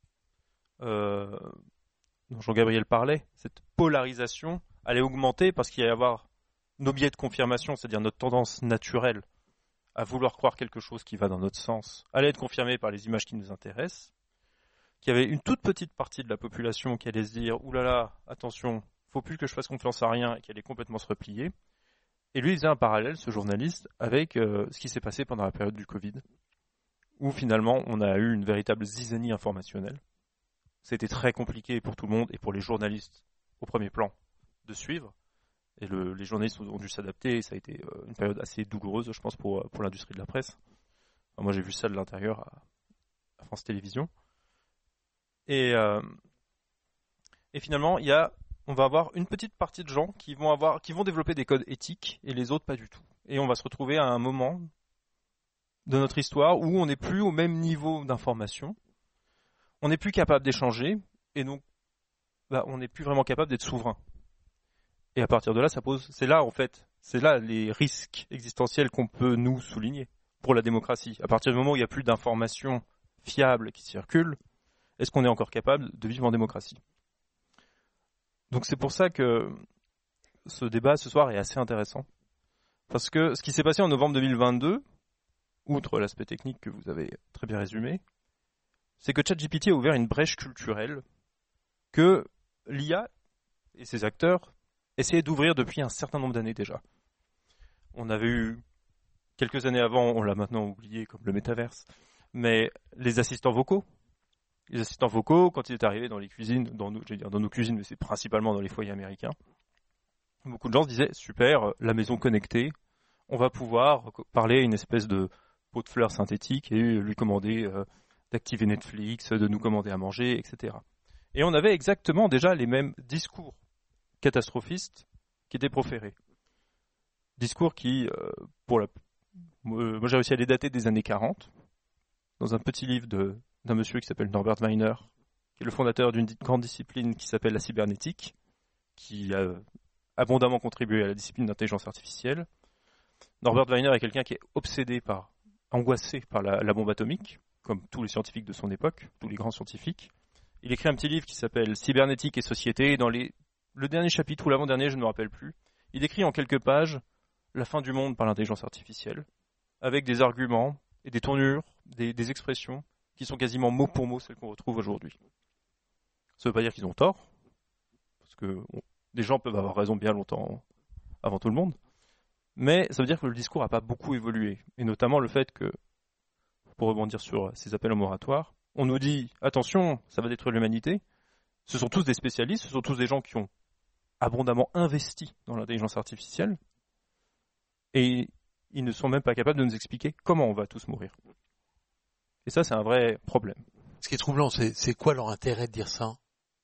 dont Jean-Gabriel parlait, cette polarisation allait augmenter parce qu'il allait y avoir nos biais de confirmation, c'est-à-dire notre tendance naturelle à vouloir croire quelque chose qui va dans notre sens, allait être confirmée par les images qui nous intéressent, qu'il y avait une toute petite partie de la population qui allait se dire « Ouh là là, attention, faut plus que je fasse confiance à rien » et qui allait complètement se replier. Et lui, il faisait un parallèle, ce journaliste, avec ce qui s'est passé pendant la période du Covid, où finalement on a eu une véritable zizanie informationnelle. C'était très compliqué pour tout le monde et pour les journalistes au premier plan de suivre. Et les journalistes ont dû s'adapter et ça a été une période assez douloureuse, je pense, pour l'industrie de la presse. Enfin, moi, j'ai vu ça de l'intérieur à France Télévisions. Et finalement, il y a on va avoir une petite partie de gens qui vont développer des codes éthiques et les autres pas du tout. Et on va se retrouver à un moment de notre histoire où on n'est plus au même niveau d'information, on n'est plus capable d'échanger et donc on n'est plus vraiment capable d'être souverain. Et à partir de là, c'est là les risques existentiels qu'on peut nous souligner pour la démocratie. À partir du moment où il n'y a plus d'informations fiables qui circulent, est-ce qu'on est encore capable de vivre en démocratie ? Donc c'est pour ça que ce débat ce soir est assez intéressant. Parce que ce qui s'est passé en novembre 2022, outre l'aspect technique que vous avez très bien résumé, c'est que ChatGPT a ouvert une brèche culturelle que l'IA et ses acteurs essayaient d'ouvrir depuis un certain nombre d'années déjà. On avait eu, quelques années avant, on l'a maintenant oublié comme le métaverse, mais les assistants vocaux. Les assistants vocaux, quand ils étaient arrivés dans les cuisines, dans nos cuisines, mais c'est principalement dans les foyers américains, beaucoup de gens se disaient, super, la maison connectée, on va pouvoir parler à une espèce de pot de fleurs synthétique et lui commander d'activer Netflix, de nous commander à manger, etc. Et on avait exactement déjà les mêmes discours catastrophistes qui étaient proférés. Discours qui, moi j'ai réussi à les dater des années 40, dans un petit livre d'un monsieur qui s'appelle Norbert Wiener, qui est le fondateur d'une grande discipline qui s'appelle la cybernétique, qui a abondamment contribué à la discipline d'intelligence artificielle. Norbert Wiener est quelqu'un qui est angoissé par la bombe atomique, comme tous les scientifiques de son époque, tous les grands scientifiques. Il écrit un petit livre qui s'appelle Cybernétique et société, et dans le dernier chapitre ou l'avant-dernier, je ne me rappelle plus, il décrit en quelques pages la fin du monde par l'intelligence artificielle, avec des arguments et des tournures, des expressions qui sont quasiment mot pour mot celles qu'on retrouve aujourd'hui. Ça ne veut pas dire qu'ils ont tort, parce que des gens peuvent avoir raison bien longtemps avant tout le monde, mais ça veut dire que le discours n'a pas beaucoup évolué, et notamment le fait que, pour rebondir sur ces appels au moratoire, on nous dit, attention, ça va détruire l'humanité, ce sont tous des spécialistes, ce sont tous des gens qui ont abondamment investi dans l'intelligence artificielle, et ils ne sont même pas capables de nous expliquer comment on va tous mourir. Et ça, c'est un vrai problème. Ce qui est troublant, c'est quoi leur intérêt de dire ça ?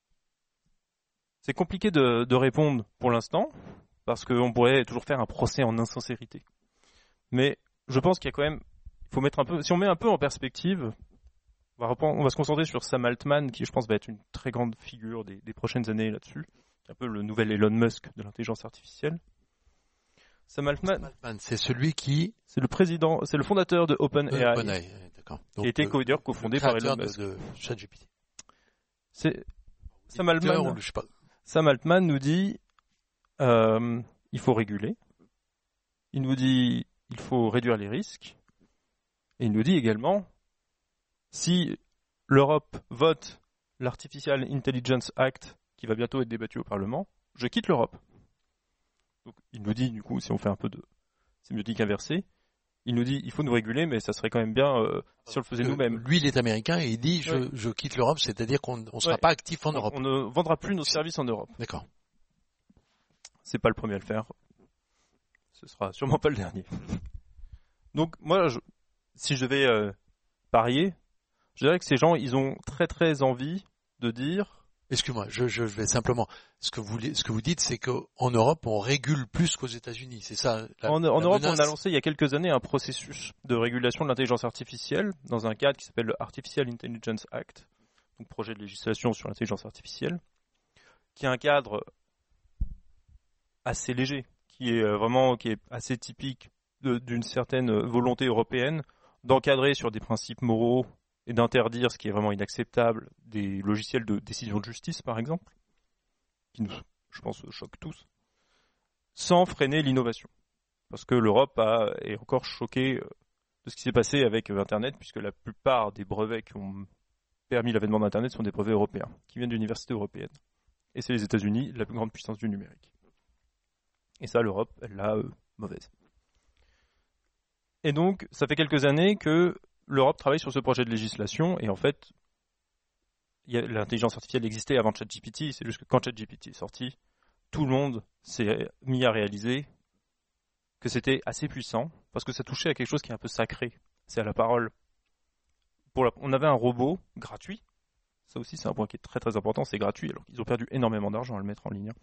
C'est compliqué de répondre pour l'instant, parce qu'on pourrait toujours faire un procès en insincérité. Mais je pense qu'il y a quand même, il faut mettre un peu, si on met un peu en perspective, on va se concentrer sur Sam Altman, qui je pense va être une très grande figure des prochaines années là-dessus, un peu le nouvel Elon Musk de l'intelligence artificielle. Sam Altman, c'est celui qui... C'est le fondateur de OpenAI, d'accord. Donc, qui a été cofondé par Elon Musk. De ChatGPT. Sam Altman nous dit il faut réguler, il nous dit il faut réduire les risques, et il nous dit également si l'Europe vote l'Artificial Intelligence Act qui va bientôt être débattu au Parlement, je quitte l'Europe. Donc, il nous dit, du coup, si on fait un peu de sémiotique inversée, il nous dit il faut nous réguler, mais ça serait quand même bien si on le faisait nous-mêmes. Lui, il est américain et il dit je quitte l'Europe, c'est-à-dire qu'on ne sera pas actif en Europe. On ne vendra plus nos services en Europe. D'accord. C'est pas le premier à le faire. Ce sera sûrement pas le dernier. Donc, moi, si je devais parier, je dirais que ces gens, ils ont très très envie de dire... Excuse-moi, je vais simplement... Ce que vous dites, c'est qu'en Europe, on régule plus qu'aux États-Unis, c'est ça En Europe, on a lancé il y a quelques années un processus de régulation de l'intelligence artificielle dans un cadre qui s'appelle le Artificial Intelligence Act, donc projet de législation sur l'intelligence artificielle, qui est un cadre assez léger, qui est assez typique d'une certaine volonté européenne d'encadrer sur des principes moraux et d'interdire ce qui est vraiment inacceptable, des logiciels de décision de justice, par exemple, qui nous, je pense, choquent tous, sans freiner l'innovation. Parce que l'Europe est encore choquée de ce qui s'est passé avec Internet, puisque la plupart des brevets qui ont permis l'avènement d'Internet sont des brevets européens, qui viennent d'universités européennes. Et c'est les États-Unis, la plus grande puissance du numérique. Et ça, l'Europe, elle l'a mauvaise. Et donc, ça fait quelques années que l'Europe travaille sur ce projet de législation, et en fait, l'intelligence artificielle existait avant ChatGPT, c'est juste que quand ChatGPT est sorti, tout le monde s'est mis à réaliser que c'était assez puissant, parce que ça touchait à quelque chose qui est un peu sacré, c'est à la parole. On avait un robot gratuit, Ça aussi, c'est un point qui est très très important, c'est gratuit, alors qu'ils ont perdu énormément d'argent à le mettre en ligne.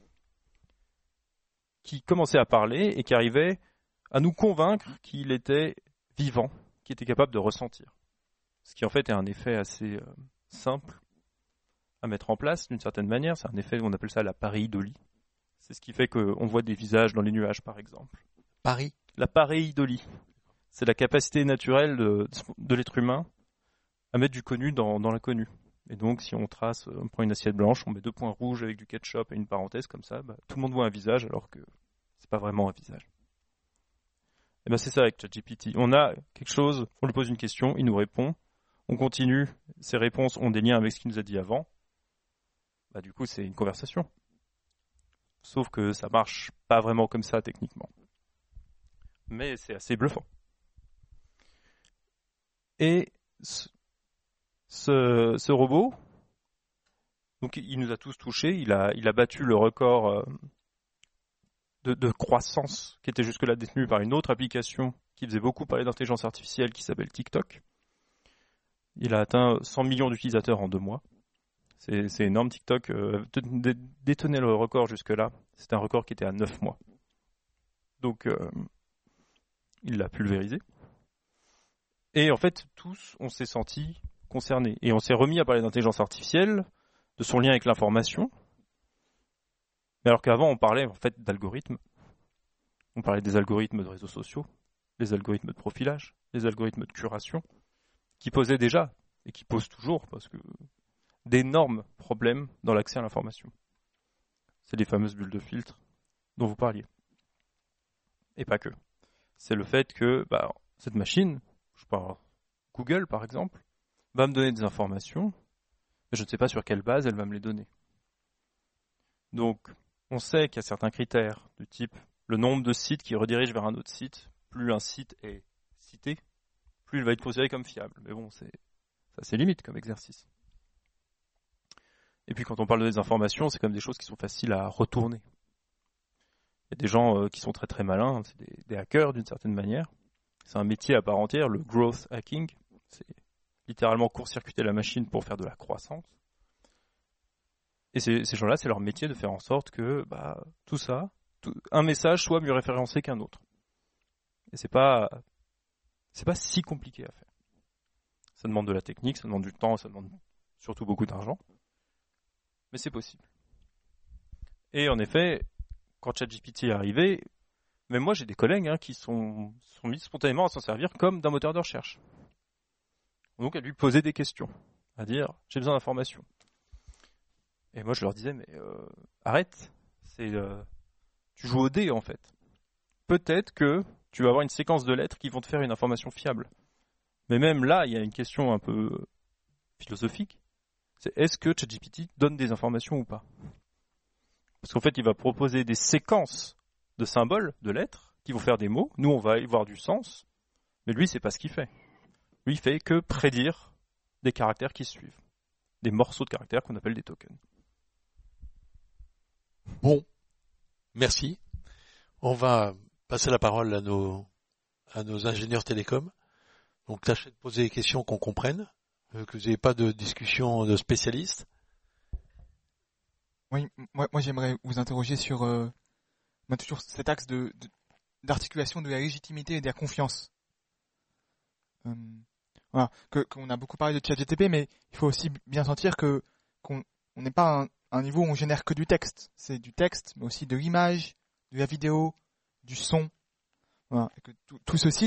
Qui commençait à parler et qui arrivait à nous convaincre qu'il était vivant, qu'il était capable de ressentir. Ce qui en fait est un effet assez simple à mettre en place d'une certaine manière. C'est un effet, on appelle ça la pareidolie. C'est ce qui fait qu'on voit des visages dans les nuages, par exemple. La pareidolie. C'est la capacité naturelle de l'être humain à mettre du connu dans l'inconnu. Et donc, si on prend une assiette blanche, on met 2 points rouges avec du ketchup et une parenthèse comme ça, tout le monde voit un visage alors que c'est pas vraiment un visage. Et c'est ça avec ChatGPT. On a quelque chose, on lui pose une question, il nous répond, on continue, ses réponses ont des liens avec ce qu'il nous a dit avant. Du coup, c'est une conversation. Sauf que ça marche pas vraiment comme ça techniquement. Mais c'est assez bluffant. Et ce robot, donc il nous a tous touchés, il a battu le record de croissance qui était jusque-là détenu par une autre application qui faisait beaucoup parler d'intelligence artificielle qui s'appelle TikTok. Il a atteint 100 millions d'utilisateurs en 2 mois. C'est énorme. TikTok détenait le record jusque-là. C'était un record qui était à 9 mois. Donc, il l'a pulvérisé. Et en fait, tous, on s'est sentis concernés. Et on s'est remis à parler d'intelligence artificielle, de son lien avec l'information. Mais alors qu'avant, on parlait en fait d'algorithmes. On parlait des algorithmes de réseaux sociaux, les algorithmes de profilage, les algorithmes de curation, qui posaient déjà, et qui posent toujours, parce que d'énormes problèmes dans l'accès à l'information. C'est les fameuses bulles de filtre dont vous parliez. Et pas que. C'est le fait que cette machine, je parle Google par exemple, va me donner des informations, mais je ne sais pas sur quelle base elle va me les donner. Donc, on sait qu'il y a certains critères du type le nombre de sites qui redirigent vers un autre site. Plus un site est cité, plus il va être considéré comme fiable. Mais bon, c'est assez limite comme exercice. Et puis quand on parle de désinformation, c'est comme des choses qui sont faciles à retourner. Il y a des gens qui sont très très malins, c'est des hackers d'une certaine manière. C'est un métier à part entière, le growth hacking. C'est littéralement court-circuiter la machine pour faire de la croissance. Et ces gens-là, c'est leur métier de faire en sorte que tout ça, un message soit mieux référencé qu'un autre. Et c'est pas si compliqué à faire. Ça demande de la technique, ça demande du temps, ça demande surtout beaucoup d'argent. Mais c'est possible. Et en effet, quand ChatGPT est arrivé, même moi j'ai des collègues qui sont mis spontanément à s'en servir comme d'un moteur de recherche. Donc à lui poser des questions, à dire j'ai besoin d'informations. Et moi je leur disais mais arrête, tu joues au dé en fait. Peut-être que tu vas avoir une séquence de lettres qui vont te faire une information fiable. Mais même là, il y a une question un peu philosophique. C'est est-ce que ChatGPT donne des informations ou pas? Parce qu'en fait, il va proposer des séquences de symboles, de lettres, qui vont faire des mots. Nous, on va y voir du sens. Mais lui, c'est pas ce qu'il fait. Lui, il fait que prédire des caractères qui suivent. Des morceaux de caractères qu'on appelle des tokens. Bon. Merci. On va passer la parole à nos ingénieurs télécoms. Donc, tâchez de poser des questions qu'on comprenne, que vous n'ayez pas de discussion de spécialistes. Oui, moi j'aimerais vous interroger sur toujours cet axe d'articulation de la légitimité et de la confiance. Voilà, qu'on a beaucoup parlé de ChatGPT, mais il faut aussi bien sentir qu'on n'est pas à un niveau où on génère que du texte. C'est du texte, mais aussi de l'image, de la vidéo, du son. Voilà, et que tout ceci,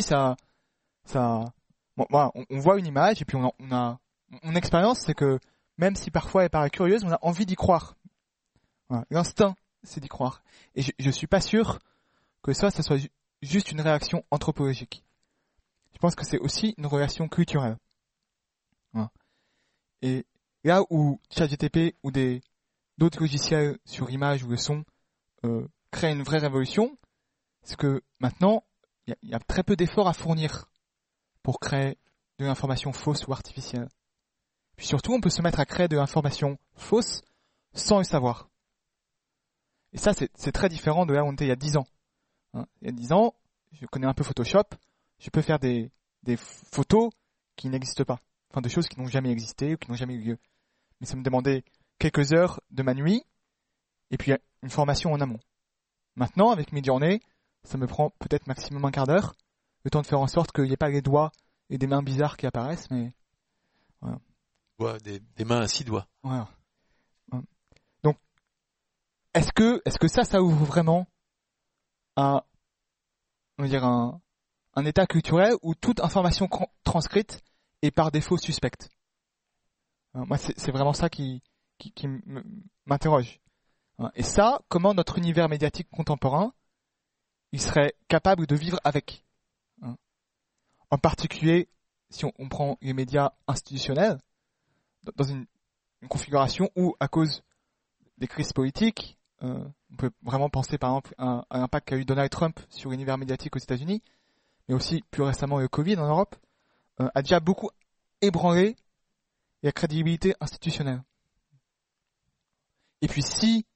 on voit une image et puis mon expérience, c'est que même si parfois elle paraît curieuse, on a envie d'y croire. Voilà. L'instinct, c'est d'y croire. Et je suis pas sûr que ça soit juste une réaction anthropologique. Je pense que c'est aussi une relation culturelle. Voilà. Et là où ChatGPT ou d'autres logiciels sur image ou le son créent une vraie révolution, c'est que maintenant, il y a très peu d'efforts à fournir pour créer de l'information fausse ou artificielle. Puis surtout, on peut se mettre à créer de l'information fausse sans le savoir. Et ça, c'est très différent de là où on était il y a 10 ans. Il y a 10 ans, je connais un peu Photoshop, je peux faire des photos qui n'existent pas. Enfin, des choses qui n'ont jamais existé ou qui n'ont jamais eu lieu. mais ça me demandait quelques heures de ma nuit et puis une formation en amont. Maintenant, avec Midjourney, ça me prend peut-être maximum un quart d'heure, le temps de faire en sorte qu'il n'y ait pas les doigts et des mains bizarres qui apparaissent, mais voilà. Ouais, des mains à 6 doigts. Voilà. Donc, est-ce que ça ouvre vraiment on va dire un état culturel où toute information transcrite est par défaut suspecte? Moi, c'est vraiment ça qui m'interroge. Et ça, comment notre univers médiatique contemporain, il serait capable de vivre avec? En particulier, si on prend les médias institutionnels, dans une configuration où, à cause des crises politiques, on peut vraiment penser par exemple à l'impact qu'a eu Donald Trump sur l'univers médiatique aux États-Unis, mais aussi plus récemment le Covid en Europe, a déjà beaucoup ébranlé la crédibilité institutionnelle. Et puis si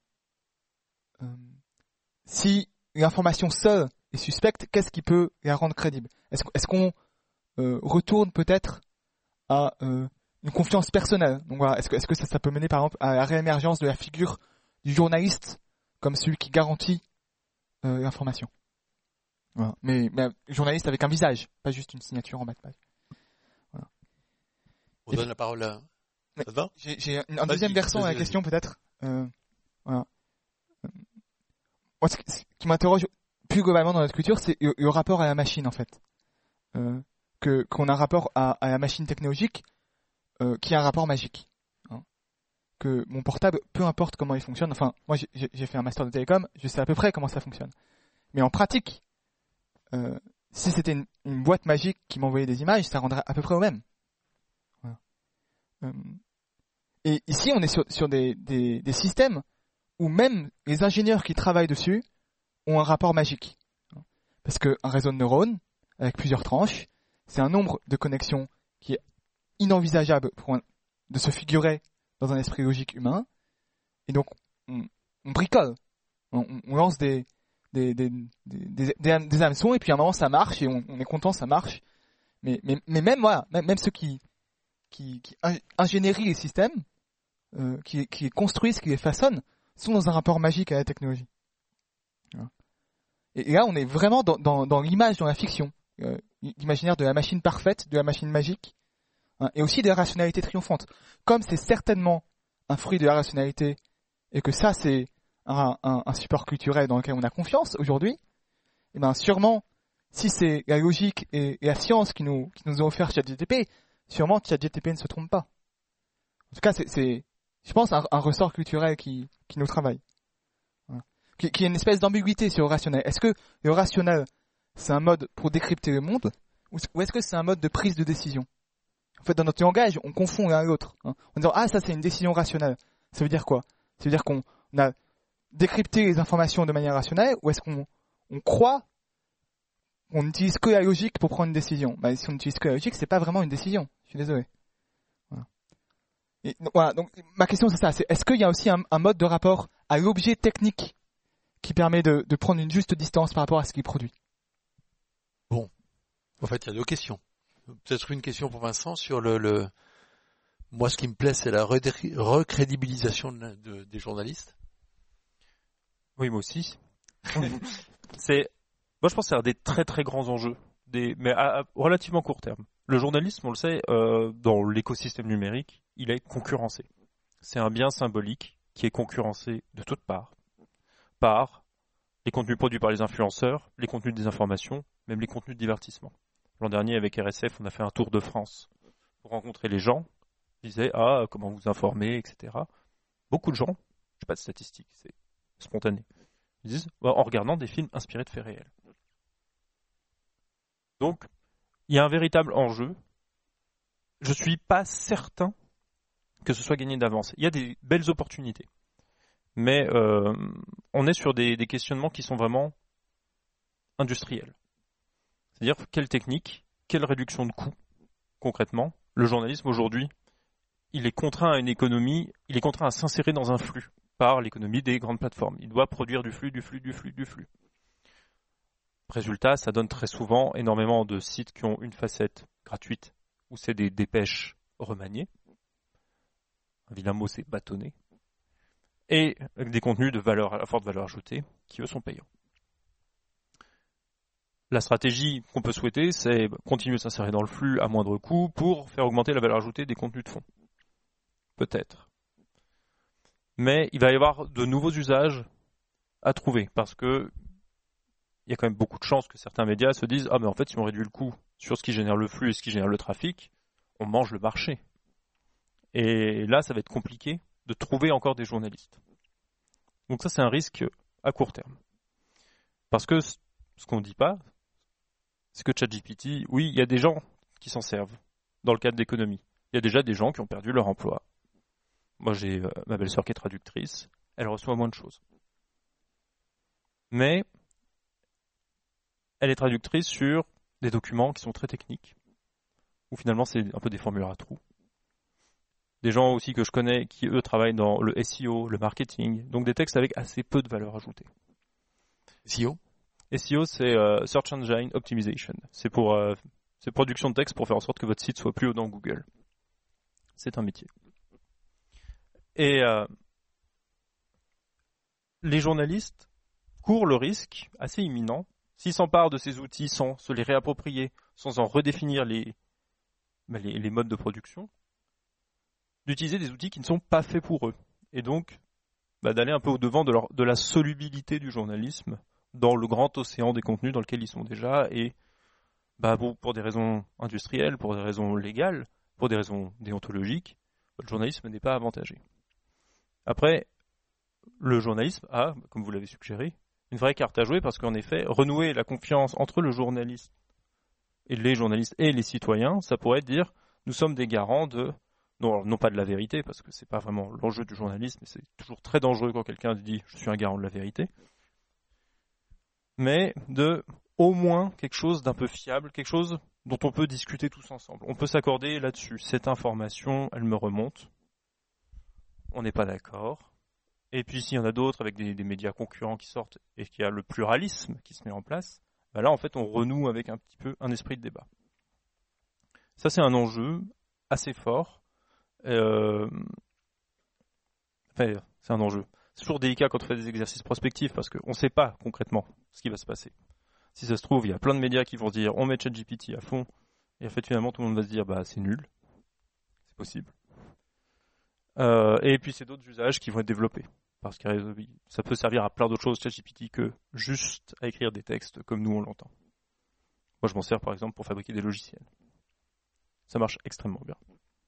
l'information seule est suspecte, qu'est-ce qui peut la rendre crédible? Est-ce qu'on retourne peut-être à une confiance personnelle? Donc voilà, est-ce que ça peut mener par exemple à la réémergence de la figure du journaliste comme celui qui garantit l'information? Voilà. Mais un journaliste avec un visage, pas juste une signature en bas de page. Voilà. On donne la parole à... Ça te va? J'ai un deuxième versant à la question peut-être. Voilà. Moi, ce qui m'interroge plus globalement dans notre culture, c'est le rapport à la machine en fait. Qu'on a un rapport à la machine technologique qui est un rapport magique. Que mon portable, peu importe comment il fonctionne, enfin, moi j'ai fait un master de télécom, je sais à peu près comment ça fonctionne. Mais en pratique, si c'était une boîte magique qui m'envoyait des images, ça rendrait à peu près au même. Voilà. Et ici, on est sur des systèmes où même les ingénieurs qui travaillent dessus ont un rapport magique. Parce qu'un réseau de neurones, avec plusieurs tranches, c'est un nombre de connexions qui est inenvisageable de se figurer dans un esprit logique humain. Et donc, on bricole. On lance des hameçons, et puis à un moment ça marche, et on est content, ça marche. Mais même, voilà, même ceux qui ingénierient les systèmes, qui les construisent, qui les façonnent, sont dans un rapport magique à la technologie. Voilà. Et là, on est vraiment dans l'image, dans la fiction. L'imaginaire de la machine parfaite, de la machine magique, hein, et aussi de la rationalité triomphante. Comme c'est certainement un fruit de la rationalité, et que ça, c'est un support culturel dans lequel on a confiance aujourd'hui, et bien sûrement, si c'est la logique et la science qui nous ont offert ChatGPT, sûrement ChatGPT ne se trompe pas. En tout cas, c'est je pense, un ressort culturel qui nous travaille. Voilà. Qui a une espèce d'ambiguïté sur le rationnel. Est-ce que le rationnel, c'est un mode pour décrypter le monde, ou est-ce que c'est un mode de prise de décision? En fait, dans notre langage, on confond l'un et l'autre. En disant, ça c'est une décision rationnelle. Ça veut dire quoi? Ça veut dire qu'on a décrypté les informations de manière rationnelle, ou est-ce qu'on croit qu'on n'utilise que la logique pour prendre une décision? Si on n'utilise que la logique, c'est pas vraiment une décision. Je suis désolé. Et voilà, donc ma question c'est ça, est-ce qu'il y a aussi un mode de rapport à l'objet technique qui permet de prendre une juste distance par rapport à ce qu'il produit? Bon, en fait il y a deux questions. Peut-être une question pour Vincent sur moi ce qui me plaît c'est la recrédibilisation des journalistes. Oui, moi aussi. Moi je pense que c'est un des très très grands enjeux, mais à relativement court terme. Le journalisme, on le sait, dans l'écosystème numérique, il est concurrencé. C'est un bien symbolique qui est concurrencé de toutes parts, par les contenus produits par les influenceurs, les contenus de désinformation, même les contenus de divertissement. L'an dernier, avec RSF, on a fait un tour de France pour rencontrer les gens. Ils disaient, comment vous informer, etc. Beaucoup de gens, je n'ai pas de statistiques, c'est spontané, ils disent, en regardant des films inspirés de faits réels. Donc, il y a un véritable enjeu. Je ne suis pas certain que ce soit gagné d'avance. Il y a des belles opportunités. Mais on est sur des questionnements qui sont vraiment industriels. C'est-à-dire, quelle technique, quelle réduction de coûts, concrètement. Le journalisme, aujourd'hui, il est contraint à une économie, il est contraint à s'insérer dans un flux par l'économie des grandes plateformes. Il doit produire du flux. Résultat, ça donne très souvent énormément de sites qui ont une facette gratuite, où c'est des dépêches remaniées, un vilain mot c'est bâtonner, et avec des contenus de valeur, à forte valeur ajoutée, qui eux sont payants. La stratégie qu'on peut souhaiter, c'est continuer de s'insérer dans le flux à moindre coût pour faire augmenter la valeur ajoutée des contenus de fond. Peut-être. Mais il va y avoir de nouveaux usages à trouver, parce que il y a quand même beaucoup de chances que certains médias se disent « Ah mais en fait, si on réduit le coût sur ce qui génère le flux et ce qui génère le trafic, on mange le marché. » Et là, ça va être compliqué de trouver encore des journalistes. Donc ça, c'est un risque à court terme. Parce que ce qu'on ne dit pas, c'est que ChatGPT, oui, il y a des gens qui s'en servent dans le cadre d'économie. Il y a déjà des gens qui ont perdu leur emploi. Moi, j'ai ma belle-sœur qui est traductrice, elle reçoit moins de choses. Mais elle est traductrice sur des documents qui sont très techniques, où finalement c'est un peu des formulaires à trous. Des gens aussi que je connais qui, eux, travaillent dans le SEO, le marketing, donc des textes avec assez peu de valeur ajoutée. SEO ? SEO, c'est Search Engine Optimization. C'est production de texte pour faire en sorte que votre site soit plus haut dans Google. C'est un métier. Et les journalistes courent le risque assez imminent, s'ils s'emparent de ces outils sans se les réapproprier, sans en redéfinir les modes de production, d'utiliser des outils qui ne sont pas faits pour eux. Et donc, d'aller un peu au-devant de la solubilité du journalisme dans le grand océan des contenus dans lequel ils sont déjà, et pour des raisons industrielles, pour des raisons légales, pour des raisons déontologiques, le journalisme n'est pas avantagé. Après, le journalisme a, comme vous l'avez suggéré, une vraie carte à jouer, parce qu'en effet, renouer la confiance entre le journaliste et les journalistes et les citoyens, ça pourrait dire nous sommes des garants de, non pas de la vérité, parce que c'est pas vraiment l'enjeu du journalisme, et c'est toujours très dangereux quand quelqu'un dit je suis un garant de la vérité, mais de au moins quelque chose d'un peu fiable, quelque chose dont on peut discuter tous ensemble. On peut s'accorder là-dessus. Cette information, elle me remonte. On n'est pas d'accord. Et puis s'il y en a d'autres avec des médias concurrents qui sortent et qu'il y a le pluralisme qui se met en place, là en fait on renoue avec un petit peu un esprit de débat. Ça c'est un enjeu assez fort. C'est un enjeu. C'est toujours délicat quand on fait des exercices prospectifs parce qu'on ne sait pas concrètement ce qui va se passer. Si ça se trouve, il y a plein de médias qui vont dire on met ChatGPT à fond, et en fait finalement tout le monde va se dire c'est nul. C'est possible. Et puis c'est d'autres usages qui vont être développés. Parce que ça peut servir à plein d'autres choses, ChatGPT, que juste à écrire des textes comme nous on l'entend. Moi je m'en sers par exemple pour fabriquer des logiciels. Ça marche extrêmement bien.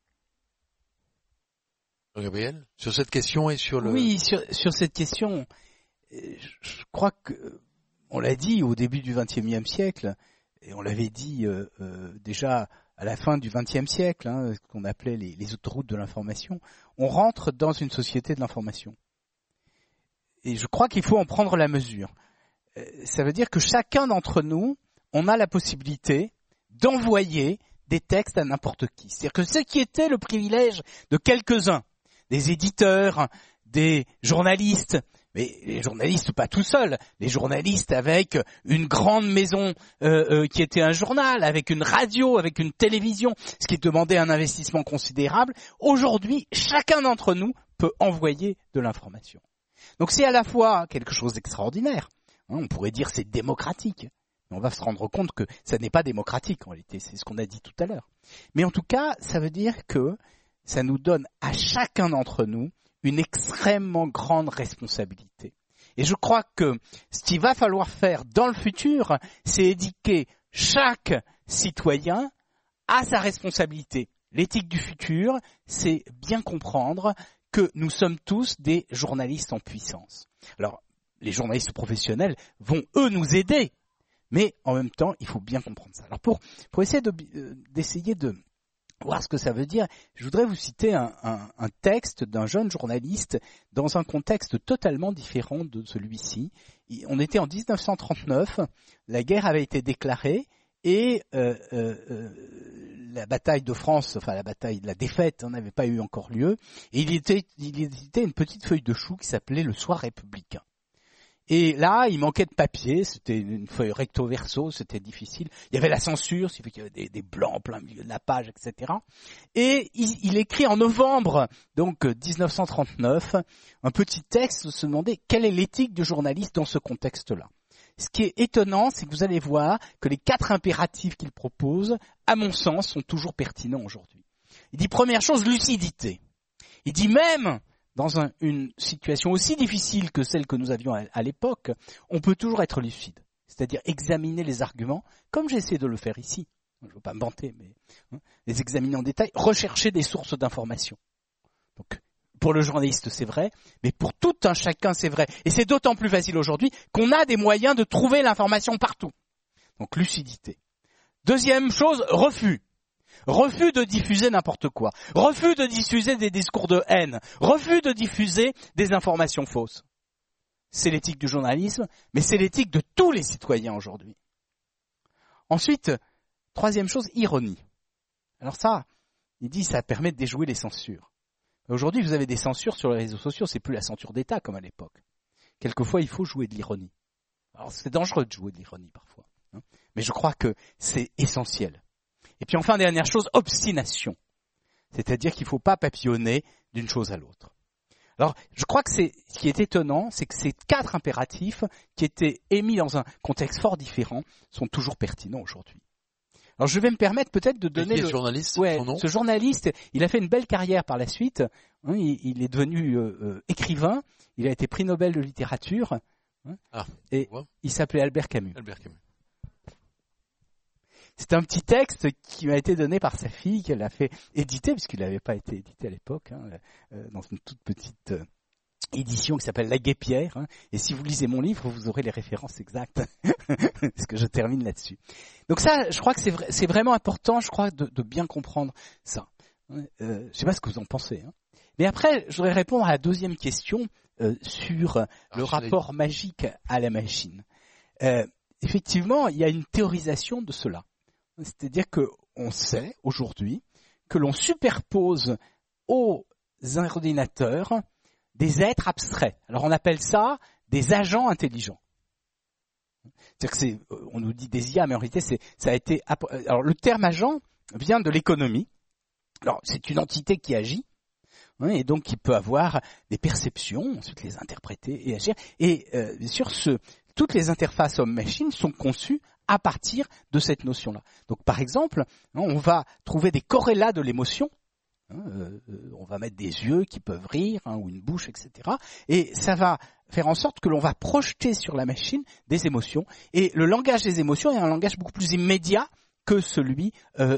Gabriel, sur cette question et sur le... Oui, sur cette question, je crois que on l'a dit au début du XXe siècle, et on l'avait dit déjà à la fin du XXe siècle, ce qu'on appelait les autoroutes de l'information, on rentre dans une société de l'information. Et je crois qu'il faut en prendre la mesure. Ça veut dire que chacun d'entre nous, on a la possibilité d'envoyer des textes à n'importe qui. C'est-à-dire que ce qui était le privilège de quelques-uns, des éditeurs, des journalistes, mais les journalistes pas tout seuls, les journalistes avec une grande maison qui était un journal, avec une radio, avec une télévision, ce qui demandait un investissement considérable. Aujourd'hui, chacun d'entre nous peut envoyer de l'information. Donc c'est à la fois quelque chose d'extraordinaire, on pourrait dire c'est démocratique, mais on va se rendre compte que ça n'est pas démocratique en réalité, c'est ce qu'on a dit tout à l'heure. Mais en tout cas, ça veut dire que ça nous donne à chacun d'entre nous une extrêmement grande responsabilité. Et je crois que ce qu'il va falloir faire dans le futur, c'est éduquer chaque citoyen à sa responsabilité. L'éthique du futur, c'est bien comprendre que nous sommes tous des journalistes en puissance. Alors, les journalistes professionnels vont, eux, nous aider, mais en même temps, il faut bien comprendre ça. Alors, pour essayer d'essayer de voir ce que ça veut dire, je voudrais vous citer un texte d'un jeune journaliste dans un contexte totalement différent de celui-ci. On était en 1939, la guerre avait été déclarée et la bataille de France, enfin la défaite n'avait pas eu encore lieu, et il éditait une petite feuille de chou qui s'appelait Le Soir républicain. Et là, il manquait de papier, c'était une feuille recto verso, c'était difficile. Il y avait la censure, ce qui fait qu'il y avait des blancs en plein milieu de la page, etc. Et il écrit en novembre, donc 1939, un petit texte où se demandait quelle est l'éthique du journaliste dans ce contexte-là. Ce qui est étonnant, c'est que vous allez voir que les 4 impératifs qu'il propose, à mon sens, sont toujours pertinents aujourd'hui. Il dit première chose, lucidité. Il dit même dans une situation aussi difficile que celle que nous avions à l'époque, on peut toujours être lucide, c'est-à-dire examiner les arguments, comme j'essaie de le faire ici. Je ne veux pas me vanter, mais les examiner en détail, rechercher des sources d'information. Donc, pour le journaliste, c'est vrai, mais pour tout un chacun, c'est vrai. Et c'est d'autant plus facile aujourd'hui qu'on a des moyens de trouver l'information partout. Donc, lucidité. Deuxième chose, refus. Refus de diffuser n'importe quoi. Refus de diffuser des discours de haine. Refus de diffuser des informations fausses. C'est l'éthique du journalisme, mais c'est l'éthique de tous les citoyens aujourd'hui. Ensuite, troisième chose, ironie. Alors ça, il dit, ça permet de déjouer les censures. Aujourd'hui, vous avez des censures sur les réseaux sociaux, c'est plus la censure d'État comme à l'époque. Quelquefois, il faut jouer de l'ironie. Alors c'est dangereux de jouer de l'ironie parfois, mais je crois que c'est essentiel. Et puis enfin, dernière chose, obstination. C'est-à-dire qu'il ne faut pas papillonner d'une chose à l'autre. Alors, je crois que ce qui est étonnant, c'est que ces 4 impératifs qui étaient émis dans un contexte fort différent sont toujours pertinents aujourd'hui. Alors, je vais me permettre peut-être de donner le journaliste, son nom. Ce journaliste, il a fait une belle carrière par la suite. Il est devenu écrivain. Il a été prix Nobel de littérature. Et il s'appelait Albert Camus. Albert Camus. C'est un petit texte qui m'a été donné par sa fille, qu'elle a fait éditer, puisqu'il n'avait pas été édité à l'époque, dans une toute petite édition qui s'appelle La Guêpière. Et si vous lisez mon livre, vous aurez les références exactes, parce que je termine là-dessus. Donc ça, je crois que c'est vraiment important, je crois, de bien comprendre ça. Je sais pas ce que vous en pensez. Mais après, je voudrais répondre à la deuxième question sur le rapport magique à la machine. Effectivement, il y a une théorisation de cela. C'est-à-dire qu'on sait aujourd'hui que l'on superpose aux ordinateurs des êtres abstraits. Alors on appelle ça des agents intelligents. C'est-à-dire que on nous dit des IA, mais en réalité ça a été. Alors le terme agent vient de l'économie. Alors c'est une entité qui agit, et donc qui peut avoir des perceptions, ensuite les interpréter et agir. Et bien sûr, toutes les interfaces homme-machine sont conçues à partir de cette notion-là. Donc, par exemple, on va trouver des corrélats de l'émotion. On va mettre des yeux qui peuvent rire, ou une bouche, etc. Et ça va faire en sorte que l'on va projeter sur la machine des émotions. Et le langage des émotions est un langage beaucoup plus immédiat que celui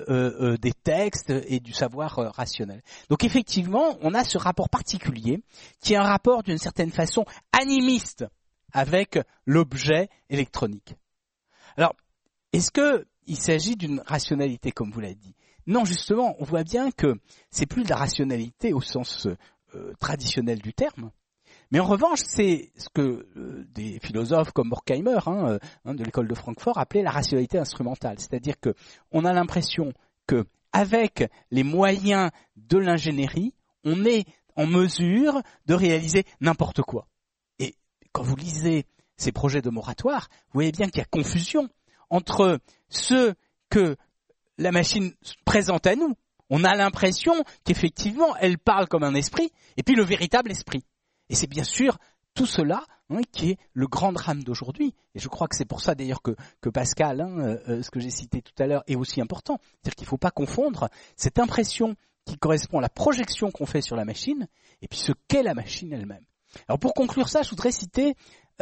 des textes et du savoir rationnel. Donc, effectivement, on a ce rapport particulier qui est un rapport d'une certaine façon animiste avec l'objet électronique. Alors, est-ce qu'il s'agit d'une rationalité, comme vous l'avez dit ? Non, justement, on voit bien que c'est plus de la rationalité au sens traditionnel du terme, mais en revanche, c'est ce que des philosophes comme Horkheimer, de l'école de Francfort, appelaient la rationalité instrumentale. C'est-à-dire que on a l'impression que avec les moyens de l'ingénierie, on est en mesure de réaliser n'importe quoi. Et quand vous lisez ces projets de moratoire, vous voyez bien qu'il y a confusion entre ce que la machine présente à nous. On a l'impression qu'effectivement, elle parle comme un esprit, et puis le véritable esprit. Et c'est bien sûr tout cela qui est le grand drame d'aujourd'hui. Et je crois que c'est pour ça d'ailleurs que Pascal, ce que j'ai cité tout à l'heure, est aussi important. C'est-à-dire qu'il ne faut pas confondre cette impression qui correspond à la projection qu'on fait sur la machine, et puis ce qu'est la machine elle-même. Alors pour conclure ça, je voudrais citer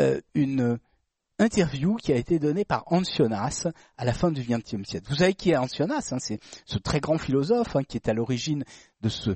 une interview qui a été donnée par Hans Jonas à la fin du XXe siècle. Vous savez qui est Hans Jonas, c'est ce très grand philosophe qui est à l'origine de ce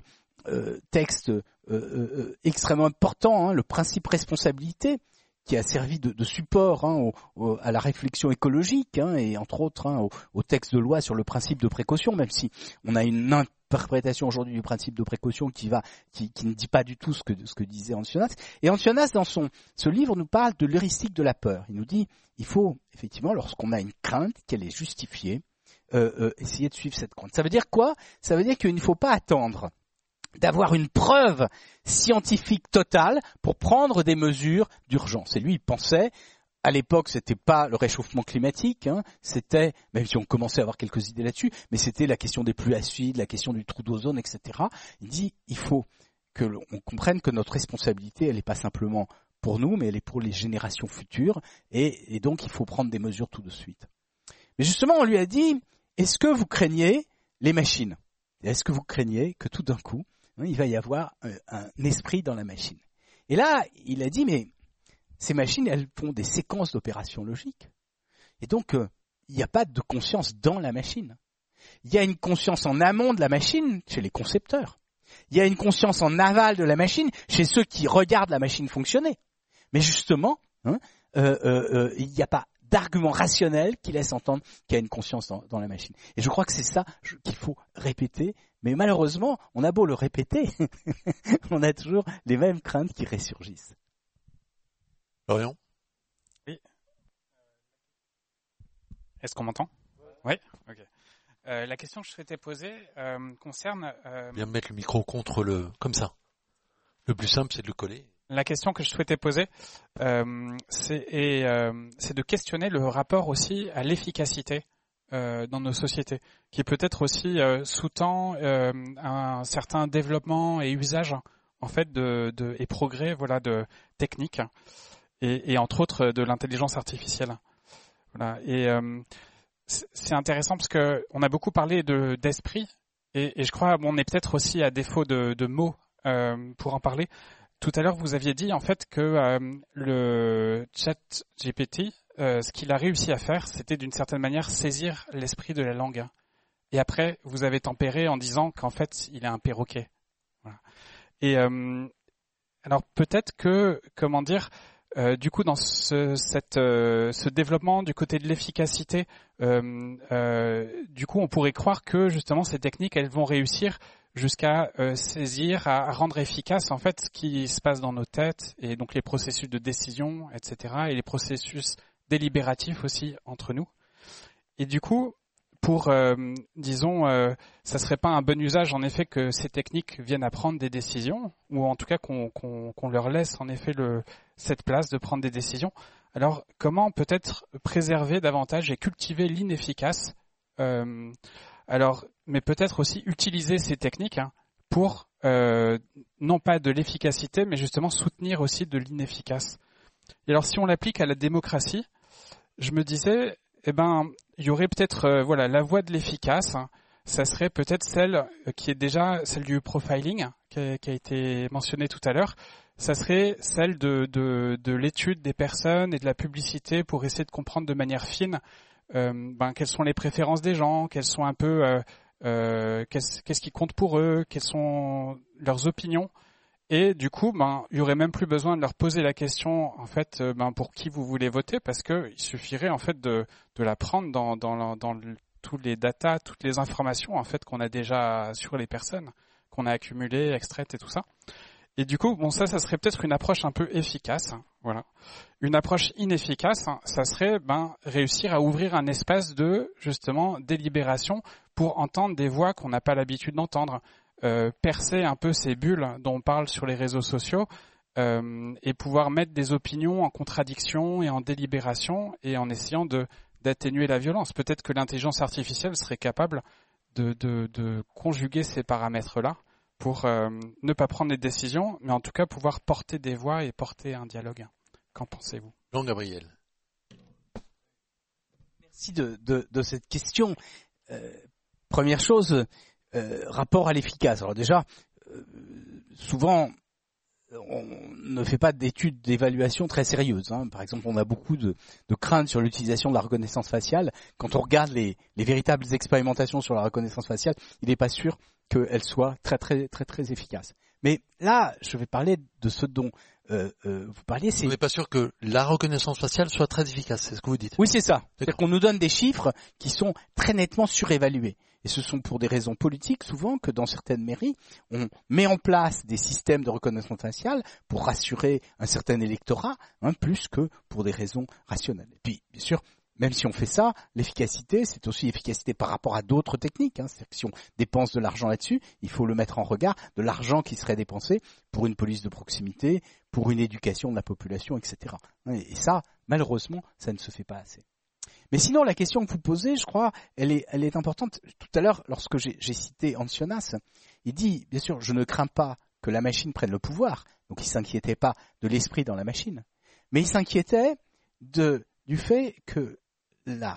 texte extrêmement important, le principe responsabilité, qui a servi de support à la réflexion écologique et entre autres au texte de loi sur le principe de précaution, même si on a une interprétation aujourd'hui du principe de précaution qui ne dit pas du tout ce que disait Hans Jonas. Et Hans Jonas, dans ce livre, nous parle de l'heuristique de la peur. Il nous dit, il faut effectivement, lorsqu'on a une crainte, qu'elle est justifiée, essayer de suivre cette crainte. Ça veut dire quoi ? Ça veut dire qu'il ne faut pas attendre d'avoir une preuve scientifique totale pour prendre des mesures d'urgence. Et lui, il pensait, à l'époque, c'était pas le réchauffement climatique, c'était, même si on commençait à avoir quelques idées là-dessus, mais c'était la question des pluies acides, la question du trou d'ozone, etc. Il dit, il faut que l'on comprenne que notre responsabilité, elle n'est pas simplement pour nous, mais elle est pour les générations futures, et donc il faut prendre des mesures tout de suite. Mais justement, on lui a dit, est-ce que vous craignez les machines ? Est-ce que vous craignez que tout d'un coup, il va y avoir un esprit dans la machine ? Et là, il a dit, mais ces machines, elles font des séquences d'opérations logiques. Et donc, il n'y a pas de conscience dans la machine. Il y a une conscience en amont de la machine chez les concepteurs. Il y a une conscience en aval de la machine chez ceux qui regardent la machine fonctionner. Mais justement, il n'y a pas d'argument rationnel qui laisse entendre qu'il y a une conscience dans la machine. Et je crois que c'est ça qu'il faut répéter. Mais malheureusement, on a beau le répéter, on a toujours les mêmes craintes qui ressurgissent. Florian ? Oui. Est-ce qu'on m'entend ? Oui. Ok. La question que je souhaitais poser concerne... Bien mettre le micro contre comme ça. Le plus simple, c'est de le coller. La question que je souhaitais poser, c'est de questionner le rapport aussi à l'efficacité dans nos sociétés, qui peut-être aussi sous-tend un certain développement et usage en fait et progrès de techniques et entre autres de l'intelligence artificielle. Voilà. Et c'est intéressant parce que on a beaucoup parlé d'esprit et je crois on est peut-être aussi à défaut de mots pour en parler. Tout à l'heure, vous aviez dit en fait que le chat GPT, ce qu'il a réussi à faire, c'était d'une certaine manière saisir l'esprit de la langue. Et après, vous avez tempéré en disant qu'en fait, il est un perroquet. Voilà. Et alors peut-être que, du coup, dans ce développement du côté de l'efficacité, du coup, on pourrait croire que justement ces techniques, elles vont réussir jusqu'à saisir, à rendre efficace en fait ce qui se passe dans nos têtes et donc les processus de décision, etc. et les processus délibératifs aussi entre nous. Et du coup, pour, ça serait pas un bon usage en effet que ces techniques viennent à prendre des décisions ou en tout cas qu'on leur laisse en effet cette place de prendre des décisions. Alors, comment peut-être préserver davantage et cultiver l'inefficace mais peut-être aussi utiliser ces techniques pour, non pas de l'efficacité, mais justement soutenir aussi de l'inefficace. Et alors, si on l'applique à la démocratie, je me disais, il y aurait peut-être, la voie de l'efficace, ça serait peut-être celle qui est déjà celle du profiling, qui a été mentionnée tout à l'heure. Ça serait celle de l'étude des personnes et de la publicité pour essayer de comprendre de manière fine quelles sont les préférences des gens, quelles sont un peu qu'est-ce qui compte pour eux, quelles sont leurs opinions. Et du coup, il y aurait même plus besoin de leur poser la question en fait pour qui vous voulez voter, parce que il suffirait en fait de la prendre dans tous les data, toutes les informations en fait qu'on a déjà sur les personnes, qu'on a accumulées, extraites et tout ça. Et du coup, ça serait peut-être une approche un peu efficace, voilà. Une approche inefficace, ça serait réussir à ouvrir un espace de justement délibération pour entendre des voix qu'on n'a pas l'habitude d'entendre, percer un peu ces bulles dont on parle sur les réseaux sociaux, et pouvoir mettre des opinions en contradiction et en délibération et en essayant d'atténuer la violence. Peut-être que l'intelligence artificielle serait capable de conjuguer ces paramètres-là pour ne pas prendre des décisions, mais en tout cas pouvoir porter des voix et porter un dialogue. Qu'en pensez-vous ? Jean-Gabriel. Merci de cette question. Première chose, rapport à l'efficace. Alors déjà, souvent, on ne fait pas d'études d'évaluation très sérieuses. Par exemple, on a beaucoup de craintes sur l'utilisation de la reconnaissance faciale. Quand on regarde les véritables expérimentations sur la reconnaissance faciale, il n'est pas sûr qu'elle soit très très très très efficace. Mais là, je vais parler de ce dont vous parliez. Vous n'êtes pas sûr que la reconnaissance faciale soit très efficace, c'est ce que vous dites ? Oui, c'est ça. C'est-à-dire qu'on nous donne des chiffres qui sont très nettement surévalués. Et ce sont pour des raisons politiques souvent que dans certaines mairies, on met en place des systèmes de reconnaissance faciale pour rassurer un certain électorat, plus que pour des raisons rationnelles. Et puis, bien sûr, même si on fait ça, l'efficacité, c'est aussi l'efficacité par rapport à d'autres techniques. C'est-à-dire que si on dépense de l'argent là-dessus, il faut le mettre en regard de l'argent qui serait dépensé pour une police de proximité, pour une éducation de la population, etc. Et ça, malheureusement, ça ne se fait pas assez. Mais sinon, la question que vous posez, je crois, elle est importante. Tout à l'heure, lorsque j'ai cité Ancionas, il dit, bien sûr, je ne crains pas que la machine prenne le pouvoir. Donc il ne s'inquiétait pas de l'esprit dans la machine. Mais il s'inquiétait du fait que la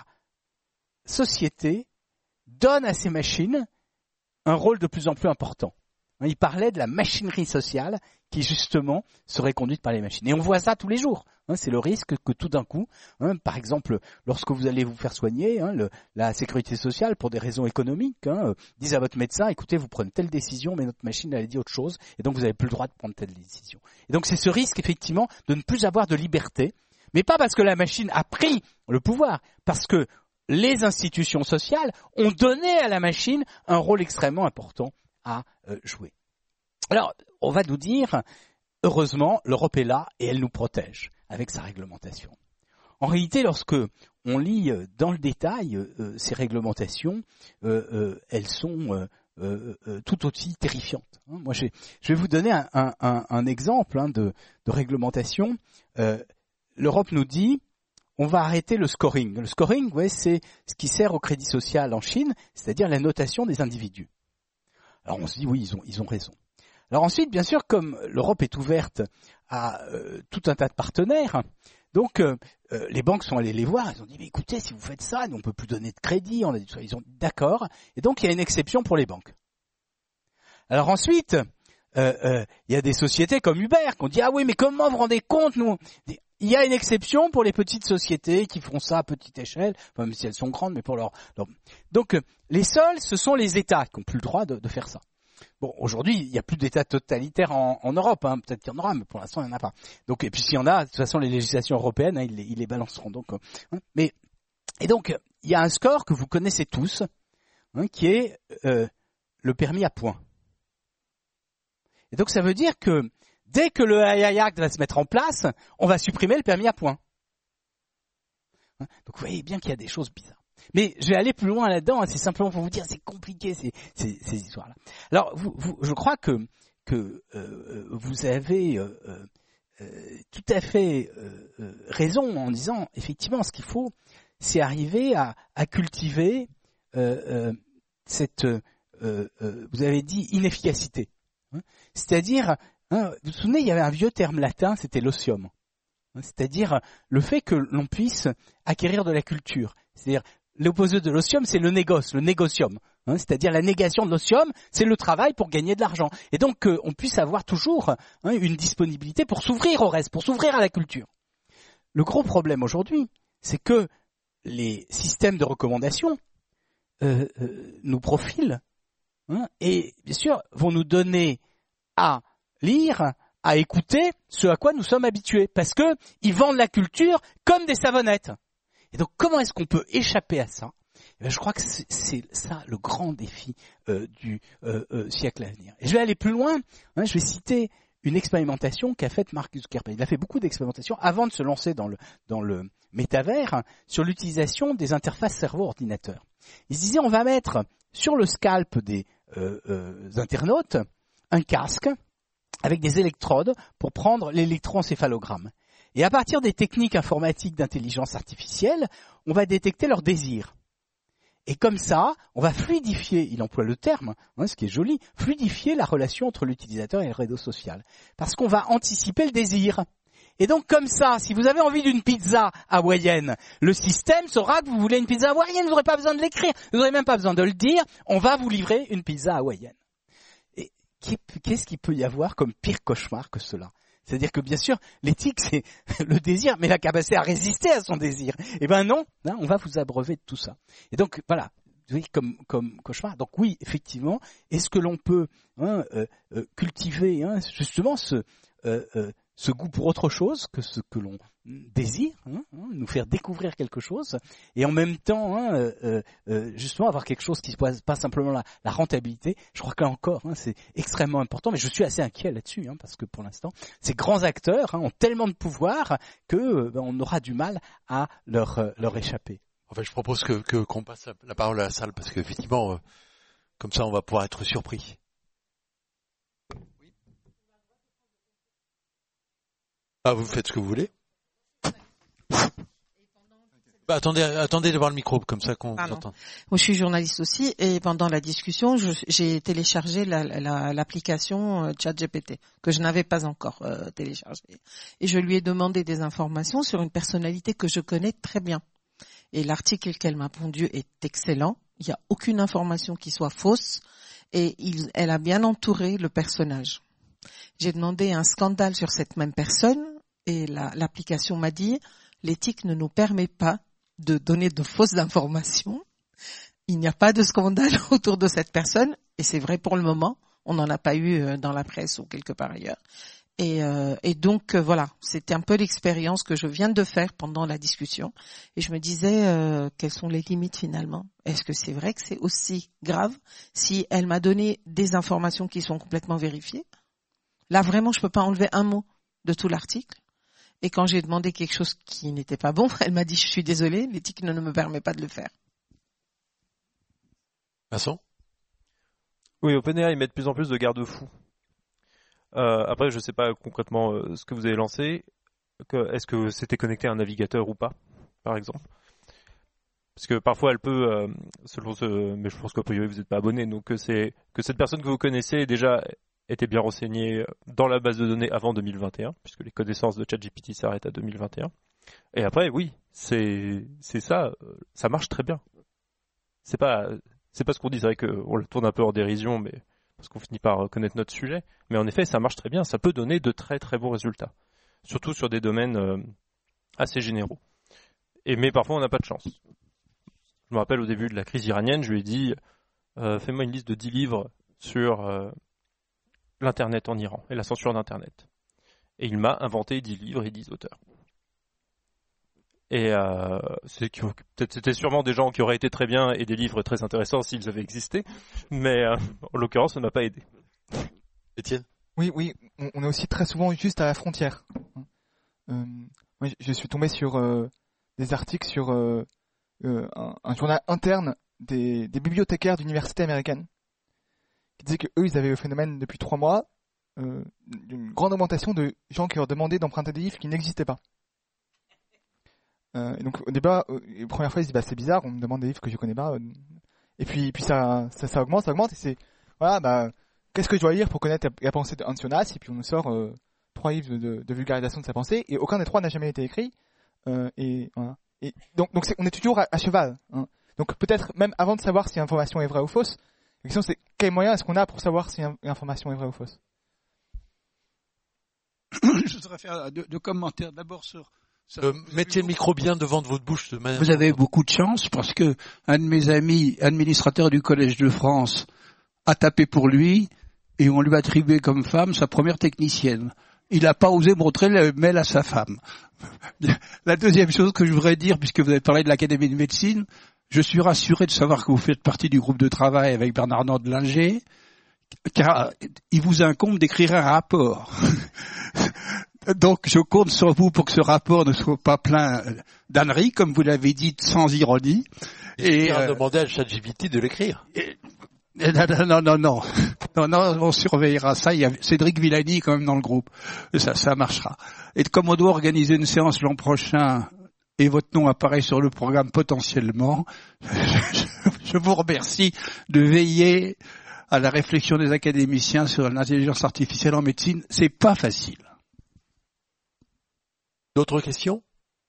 société donne à ces machines un rôle de plus en plus important. Il parlait de la machinerie sociale qui, justement, serait conduite par les machines. Et on voit ça tous les jours. C'est le risque que tout d'un coup, par exemple, lorsque vous allez vous faire soigner, la sécurité sociale, pour des raisons économiques, dise à votre médecin, écoutez, vous prenez telle décision, mais notre machine, elle a dit autre chose, et donc vous n'avez plus le droit de prendre telle décision. Et donc c'est ce risque, effectivement, de ne plus avoir de liberté, mais pas parce que la machine a pris le pouvoir, parce que les institutions sociales ont donné à la machine un rôle extrêmement important à jouer. Alors, on va nous dire, heureusement, l'Europe est là et elle nous protège avec sa réglementation. En réalité, lorsque on lit dans le détail ces réglementations, elles sont tout aussi terrifiantes. Moi, je vais vous donner un exemple de réglementation. L'Europe nous dit, on va arrêter le scoring. Le scoring, c'est ce qui sert au crédit social en Chine, c'est-à-dire la notation des individus. Alors on se dit, oui, ils ont raison. Alors ensuite, bien sûr, comme l'Europe est ouverte à tout un tas de partenaires, donc les banques sont allées les voir, ils ont dit, mais écoutez, si vous faites ça, on ne peut plus donner de crédit, ils ont dit d'accord, et donc il y a une exception pour les banques. Alors ensuite, il y a des sociétés comme Uber qui ont dit, ah oui, mais comment vous vous rendez compte, nous, il y a une exception pour les petites sociétés qui font ça à petite échelle, enfin, même si elles sont grandes, mais pour leur... Donc, les seuls, ce sont les États qui n'ont plus le droit de faire ça. Bon, aujourd'hui, il n'y a plus d'État totalitaire en Europe, peut-être qu'il y en aura, mais pour l'instant, il n'y en a pas. Donc, et puis s'il y en a, de toute façon, les législations européennes, ils les balanceront. Donc, et donc, il y a un score que vous connaissez tous, qui est le permis à points. Et donc, ça veut dire que dès que le AI Act va se mettre en place, on va supprimer le permis à points. Donc, vous voyez bien qu'il y a des choses bizarres. Mais je vais aller plus loin là-dedans, c'est simplement pour vous dire, c'est compliqué ces histoires-là. Alors, je crois que vous avez tout à fait raison en disant, effectivement, ce qu'il faut, c'est arriver à cultiver cette, vous avez dit, inefficacité. C'est-à-dire, vous vous souvenez, il y avait un vieux terme latin, c'était l'osium. C'est-à-dire le fait que l'on puisse acquérir de la culture. C'est-à-dire, l'opposé de l'osium, c'est le négoce, le négocium. C'est-à-dire la négation de l'osium, c'est le travail pour gagner de l'argent. Et donc, on puisse avoir toujours une disponibilité pour s'ouvrir au reste, pour s'ouvrir à la culture. Le gros problème aujourd'hui, c'est que les systèmes de recommandation nous profilent et, bien sûr, vont nous donner à lire, à écouter ce à quoi nous sommes habitués. Parce que ils vendent la culture comme des savonnettes. Et donc, comment est-ce qu'on peut échapper à ça ? Je crois que c'est ça le grand défi du siècle à venir. Et je vais aller plus loin. Je vais citer une expérimentation qu'a faite Mark Zuckerberg. Il a fait beaucoup d'expérimentations avant de se lancer dans le métavers sur l'utilisation des interfaces cerveau-ordinateur. Il se disait, on va mettre sur le scalp des internautes un casque avec des électrodes pour prendre l'électroencéphalogramme. Et à partir des techniques informatiques d'intelligence artificielle, on va détecter leurs désirs. Et comme ça, on va fluidifier, il emploie le terme, ce qui est joli, fluidifier la relation entre l'utilisateur et le réseau social. Parce qu'on va anticiper le désir. Et donc comme ça, si vous avez envie d'une pizza hawaïenne, le système saura que vous voulez une pizza hawaïenne, vous n'aurez pas besoin de l'écrire, vous n'aurez même pas besoin de le dire, on va vous livrer une pizza hawaïenne. Et qu'est-ce qu'il peut y avoir comme pire cauchemar que cela ? C'est-à-dire que bien sûr, l'éthique c'est le désir, mais la capacité à résister à son désir. Eh ben non, on va vous abreuver de tout ça. Et donc voilà, vous voyez, comme cauchemar. Donc oui, effectivement, est-ce que l'on peut cultiver justement ce goût pour autre chose que ce que l'on désir, nous faire découvrir quelque chose, et en même temps, justement avoir quelque chose qui soit pas simplement la rentabilité. Je crois que là encore, c'est extrêmement important, mais je suis assez inquiet là-dessus, parce que pour l'instant, ces grands acteurs ont tellement de pouvoir que on aura du mal à leur échapper. En fait, je propose qu'on passe la parole à la salle, parce qu'effectivement, comme ça, on va pouvoir être surpris. Ah, vous faites ce que vous voulez. Attendez devant le micro, comme ça qu'on entend. Moi, je suis journaliste aussi, et pendant la discussion, j'ai téléchargé l'application ChatGPT, que je n'avais pas encore téléchargée. Et je lui ai demandé des informations sur une personnalité que je connais très bien. Et l'article qu'elle m'a pondu est excellent. Il n'y a aucune information qui soit fausse, et elle a bien entouré le personnage. J'ai demandé un scandale sur cette même personne, et l'application m'a dit « L'éthique ne nous permet pas de donner de fausses informations. Il n'y a pas de scandale autour de cette personne, et c'est vrai pour le moment. On n'en a pas eu dans la presse ou quelque part ailleurs. Et donc voilà, c'était un peu l'expérience que je viens de faire pendant la discussion. Et je me disais quelles sont les limites finalement. Est-ce que c'est vrai que c'est aussi grave si elle m'a donné des informations qui sont complètement vérifiées? Là vraiment, je peux pas enlever un mot de tout l'article. Et quand j'ai demandé quelque chose qui n'était pas bon, elle m'a dit « Je suis désolée, l'éthique ne me permet pas de le faire. » Vincent ? Oui, OpenAI met de plus en plus de garde-fous. Après, je ne sais pas concrètement ce que vous avez lancé. Est-ce que c'était connecté à un navigateur ou pas, par exemple? Parce que parfois, elle peut, mais je pense qu'a priori, vous n'êtes pas abonné, donc que cette personne que vous connaissez déjà était bien renseignée dans la base de données avant 2021, puisque les connaissances de ChatGPT s'arrêtent à 2021. Et après, oui, c'est ça, ça marche très bien. C'est pas ce qu'on dit, c'est vrai qu'on le tourne un peu en dérision, mais parce qu'on finit par connaître notre sujet. Mais en effet, ça marche très bien, ça peut donner de très très bons résultats. Surtout sur des domaines assez généraux. Mais parfois, on n'a pas de chance. Je me rappelle au début de la crise iranienne, je lui ai dit, fais-moi une liste de 10 livres sur l'Internet en Iran et la censure d'Internet. Et il m'a inventé 10 livres et 10 auteurs. Et c'était sûrement des gens qui auraient été très bien et des livres très intéressants s'ils avaient existé, mais en l'occurrence, ça ne m'a pas aidé. Étienne ? Oui, on est aussi très souvent juste à la frontière. Moi, je suis tombé sur des articles sur un journal interne des bibliothécaires d'universités américaines qui disaient que eux, ils avaient le phénomène depuis 3 mois d'une grande augmentation de gens qui leur demandaient d'emprunter des livres qui n'existaient pas. Et donc au début, la première fois, ils se disent c'est bizarre, on me demande des livres que je connais pas. Et puis ça augmente, et c'est voilà, qu'est-ce que je dois lire pour connaître la pensée de Hans Jonas? Et puis on nous sort 3 livres de vulgarisation de sa pensée, et aucun des 3 n'a jamais été écrit. Et voilà. Et donc on est toujours à cheval. Donc peut-être même avant de savoir si l'information est vraie ou fausse, la question c'est quels moyens est-ce qu'on a pour savoir si l'information est vraie ou fausse? Je voudrais faire 2 commentaires. D'abord sur... Mettez le micro bien devant votre bouche. Vous avez beaucoup de chance parce que un de mes amis, administrateur du Collège de France, a tapé pour lui et on lui a attribué comme femme sa première technicienne. Il n'a pas osé montrer le mail à sa femme. La deuxième chose que je voudrais dire, puisque vous avez parlé de l'Académie de médecine, je suis rassuré de savoir que vous faites partie du groupe de travail avec Bernard Nordlinger, car il vous incombe d'écrire un rapport. Donc je compte sur vous pour que ce rapport ne soit pas plein d'âneries, comme vous l'avez dit, sans ironie. Et demander à ChatGPT de l'écrire. Non, on surveillera ça. Il y a Cédric Villani quand même dans le groupe. Ça marchera. Et comme on doit organiser une séance l'an prochain et votre nom apparaît sur le programme potentiellement, je vous remercie de veiller à la réflexion des académiciens sur l'intelligence artificielle en médecine. C'est pas facile. D'autres questions?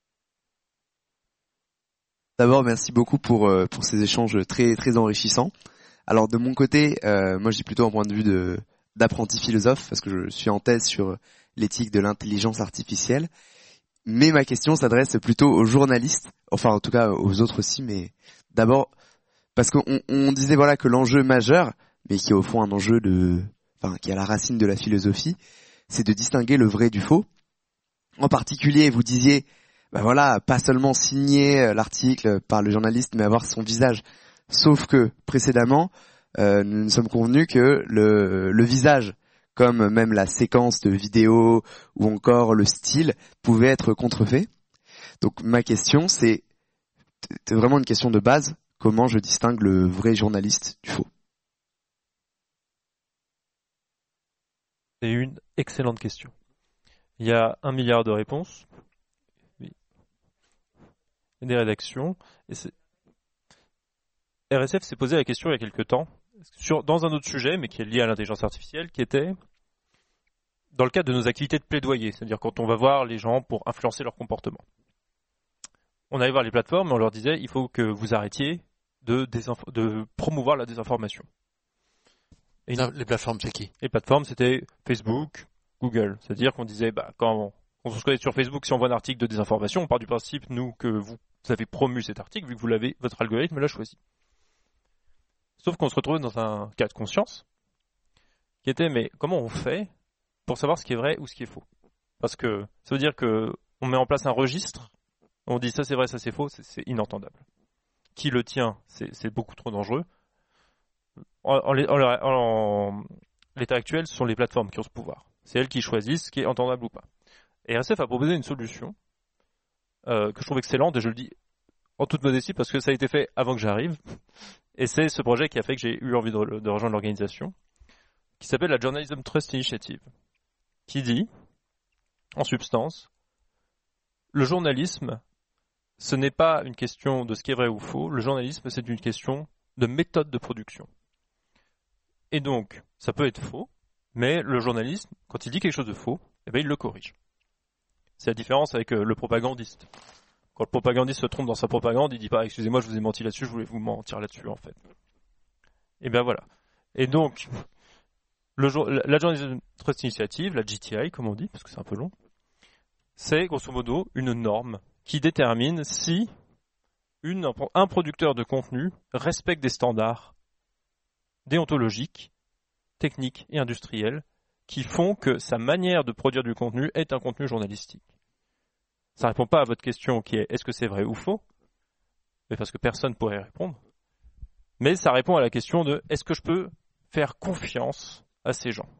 D'abord, merci beaucoup pour ces échanges très très enrichissants. Alors de mon côté, moi j'ai plutôt un point de vue d'apprenti philosophe parce que je suis en thèse sur l'éthique de l'intelligence artificielle. Mais ma question s'adresse plutôt aux journalistes, enfin en tout cas aux autres aussi, mais d'abord parce qu'on disait voilà que l'enjeu majeur, mais qui est au fond un enjeu qui est à la racine de la philosophie, c'est de distinguer le vrai du faux. en particulier, vous disiez, ben voilà, pas seulement signer l'article par le journaliste, mais avoir son visage. Sauf que précédemment, nous nous sommes convenus que le visage, comme même la séquence de vidéo ou encore le style, pouvait être contrefait. Donc ma question, c'est vraiment une question de base. Comment je distingue le vrai journaliste du faux? C'est une excellente question. Il y a 1 milliard de réponses. Oui. Des rédactions. RSF s'est posé la question il y a quelque temps, dans un autre sujet, mais qui est lié à l'intelligence artificielle, qui était dans le cadre de nos activités de plaidoyer, c'est-à-dire quand on va voir les gens pour influencer leur comportement. On allait voir les plateformes et on leur disait il faut que vous arrêtiez de promouvoir la désinformation. Et les plateformes, c'est qui? Les plateformes, c'était Facebook, Google. C'est-à-dire qu'on disait, quand on se connecte sur Facebook, si on voit un article de désinformation, on part du principe, nous, que vous avez promu cet article, vu que votre algorithme l'a choisi. Sauf qu'on se retrouvait dans un cas de conscience, qui était, mais comment on fait pour savoir ce qui est vrai ou ce qui est faux? Parce que ça veut dire que on met en place un registre, on dit ça c'est vrai, ça c'est faux, c'est inentendable. Qui le tient, c'est beaucoup trop dangereux. En l'état actuel, ce sont les plateformes qui ont ce pouvoir. C'est elles qui choisissent ce qui est entendable ou pas. Et RSF a proposé une solution que je trouve excellente, et je le dis en toute modestie parce que ça a été fait avant que j'arrive. Et c'est ce projet qui a fait que j'ai eu envie de rejoindre l'organisation, qui s'appelle la Journalism Trust Initiative, qui dit, en substance, le journalisme, ce n'est pas une question de ce qui est vrai ou faux, le journalisme, c'est une question de méthode de production. Et donc, ça peut être faux, mais le journaliste, quand il dit quelque chose de faux, il le corrige. C'est la différence avec le propagandiste. Quand le propagandiste se trompe dans sa propagande, il dit pas « Excusez-moi, je vous ai menti là-dessus, je voulais vous mentir là-dessus, en fait. » Et bien voilà. Et donc, la Journalism Trust Initiative, la JTI, comme on dit, parce que c'est un peu long, c'est grosso modo une norme qui détermine si un producteur de contenu respecte des standards déontologiques, techniques et industriels qui font que sa manière de produire du contenu est un contenu journalistique. Ça ne répond pas à votre question qui est est-ce que c'est vrai ou faux, mais parce que personne ne pourrait répondre, mais ça répond à la question de est-ce que je peux faire confiance à ces gens?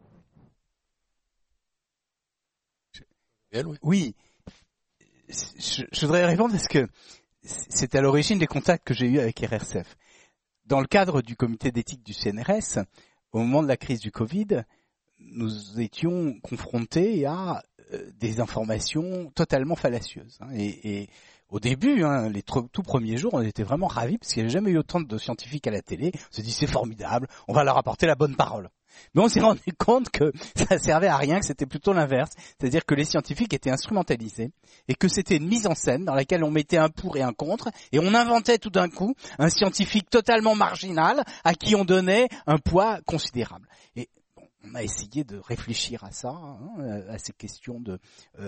Oui, je voudrais répondre parce que c'est à l'origine des contacts que j'ai eus avec RSF. Dans le cadre du comité d'éthique du CNRS, au moment de la crise du Covid, nous étions confrontés à des informations totalement fallacieuses. Et au début, les tout premiers jours, on était vraiment ravis parce qu'il n'y avait jamais eu autant de scientifiques à la télé. On s'est dit c'est formidable, on va leur apporter la bonne parole. Mais on s'est rendu compte que ça servait à rien, que c'était plutôt l'inverse. C'est-à-dire que les scientifiques étaient instrumentalisés et que c'était une mise en scène dans laquelle on mettait un pour et un contre et on inventait tout d'un coup un scientifique totalement marginal à qui on donnait un poids considérable. Et on a essayé de réfléchir à ça, à ces questions de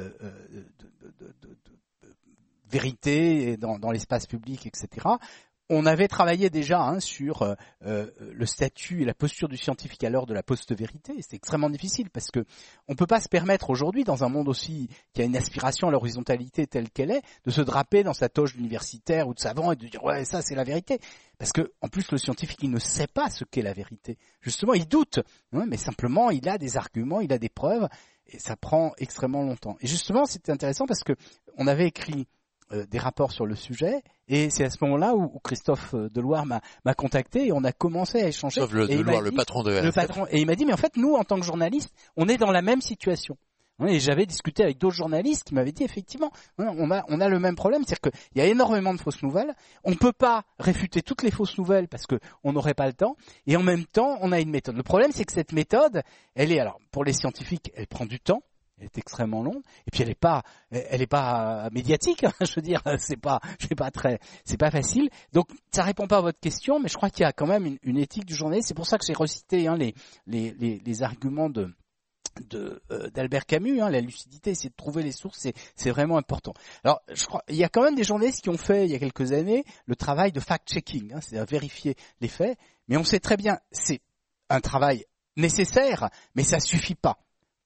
vérité dans l'espace public, etc. On avait travaillé déjà sur le statut et la posture du scientifique à l'heure de la post-vérité. C'est extrêmement difficile parce que on peut pas se permettre aujourd'hui, dans un monde aussi qui a une aspiration à l'horizontalité telle qu'elle est, de se draper dans sa toge d'universitaire ou de savant et de dire ouais ça c'est la vérité. Parce que en plus le scientifique il ne sait pas ce qu'est la vérité. Justement il doute, mais simplement il a des arguments, il a des preuves et ça prend extrêmement longtemps. Et justement c'était intéressant parce que on avait écrit des rapports sur le sujet et c'est à ce moment-là où Christophe Deloire m'a contacté et on a commencé à échanger. Christophe Deloire, le patron de RSF. Et il m'a dit mais en fait nous en tant que journalistes on est dans la même situation. Et j'avais discuté avec d'autres journalistes qui m'avaient dit effectivement on a le même problème, c'est-à-dire qu'il y a énormément de fausses nouvelles, on peut pas réfuter toutes les fausses nouvelles parce que on n'aurait pas le temps et en même temps on a une méthode. Le problème c'est que cette méthode elle est alors pour les scientifiques elle prend du temps. Elle est extrêmement longue et puis elle est pas médiatique, je veux dire, c'est pas facile. Donc ça répond pas à votre question, mais je crois qu'il y a quand même une éthique du journalisme. C'est pour ça que j'ai recité les arguments d'Albert Camus, la lucidité, c'est de trouver les sources, c'est vraiment important. Alors, je crois, il y a quand même des journalistes qui ont fait, il y a quelques années, le travail de fact-checking, c'est à vérifier les faits, mais on sait très bien, c'est un travail nécessaire, mais ça suffit pas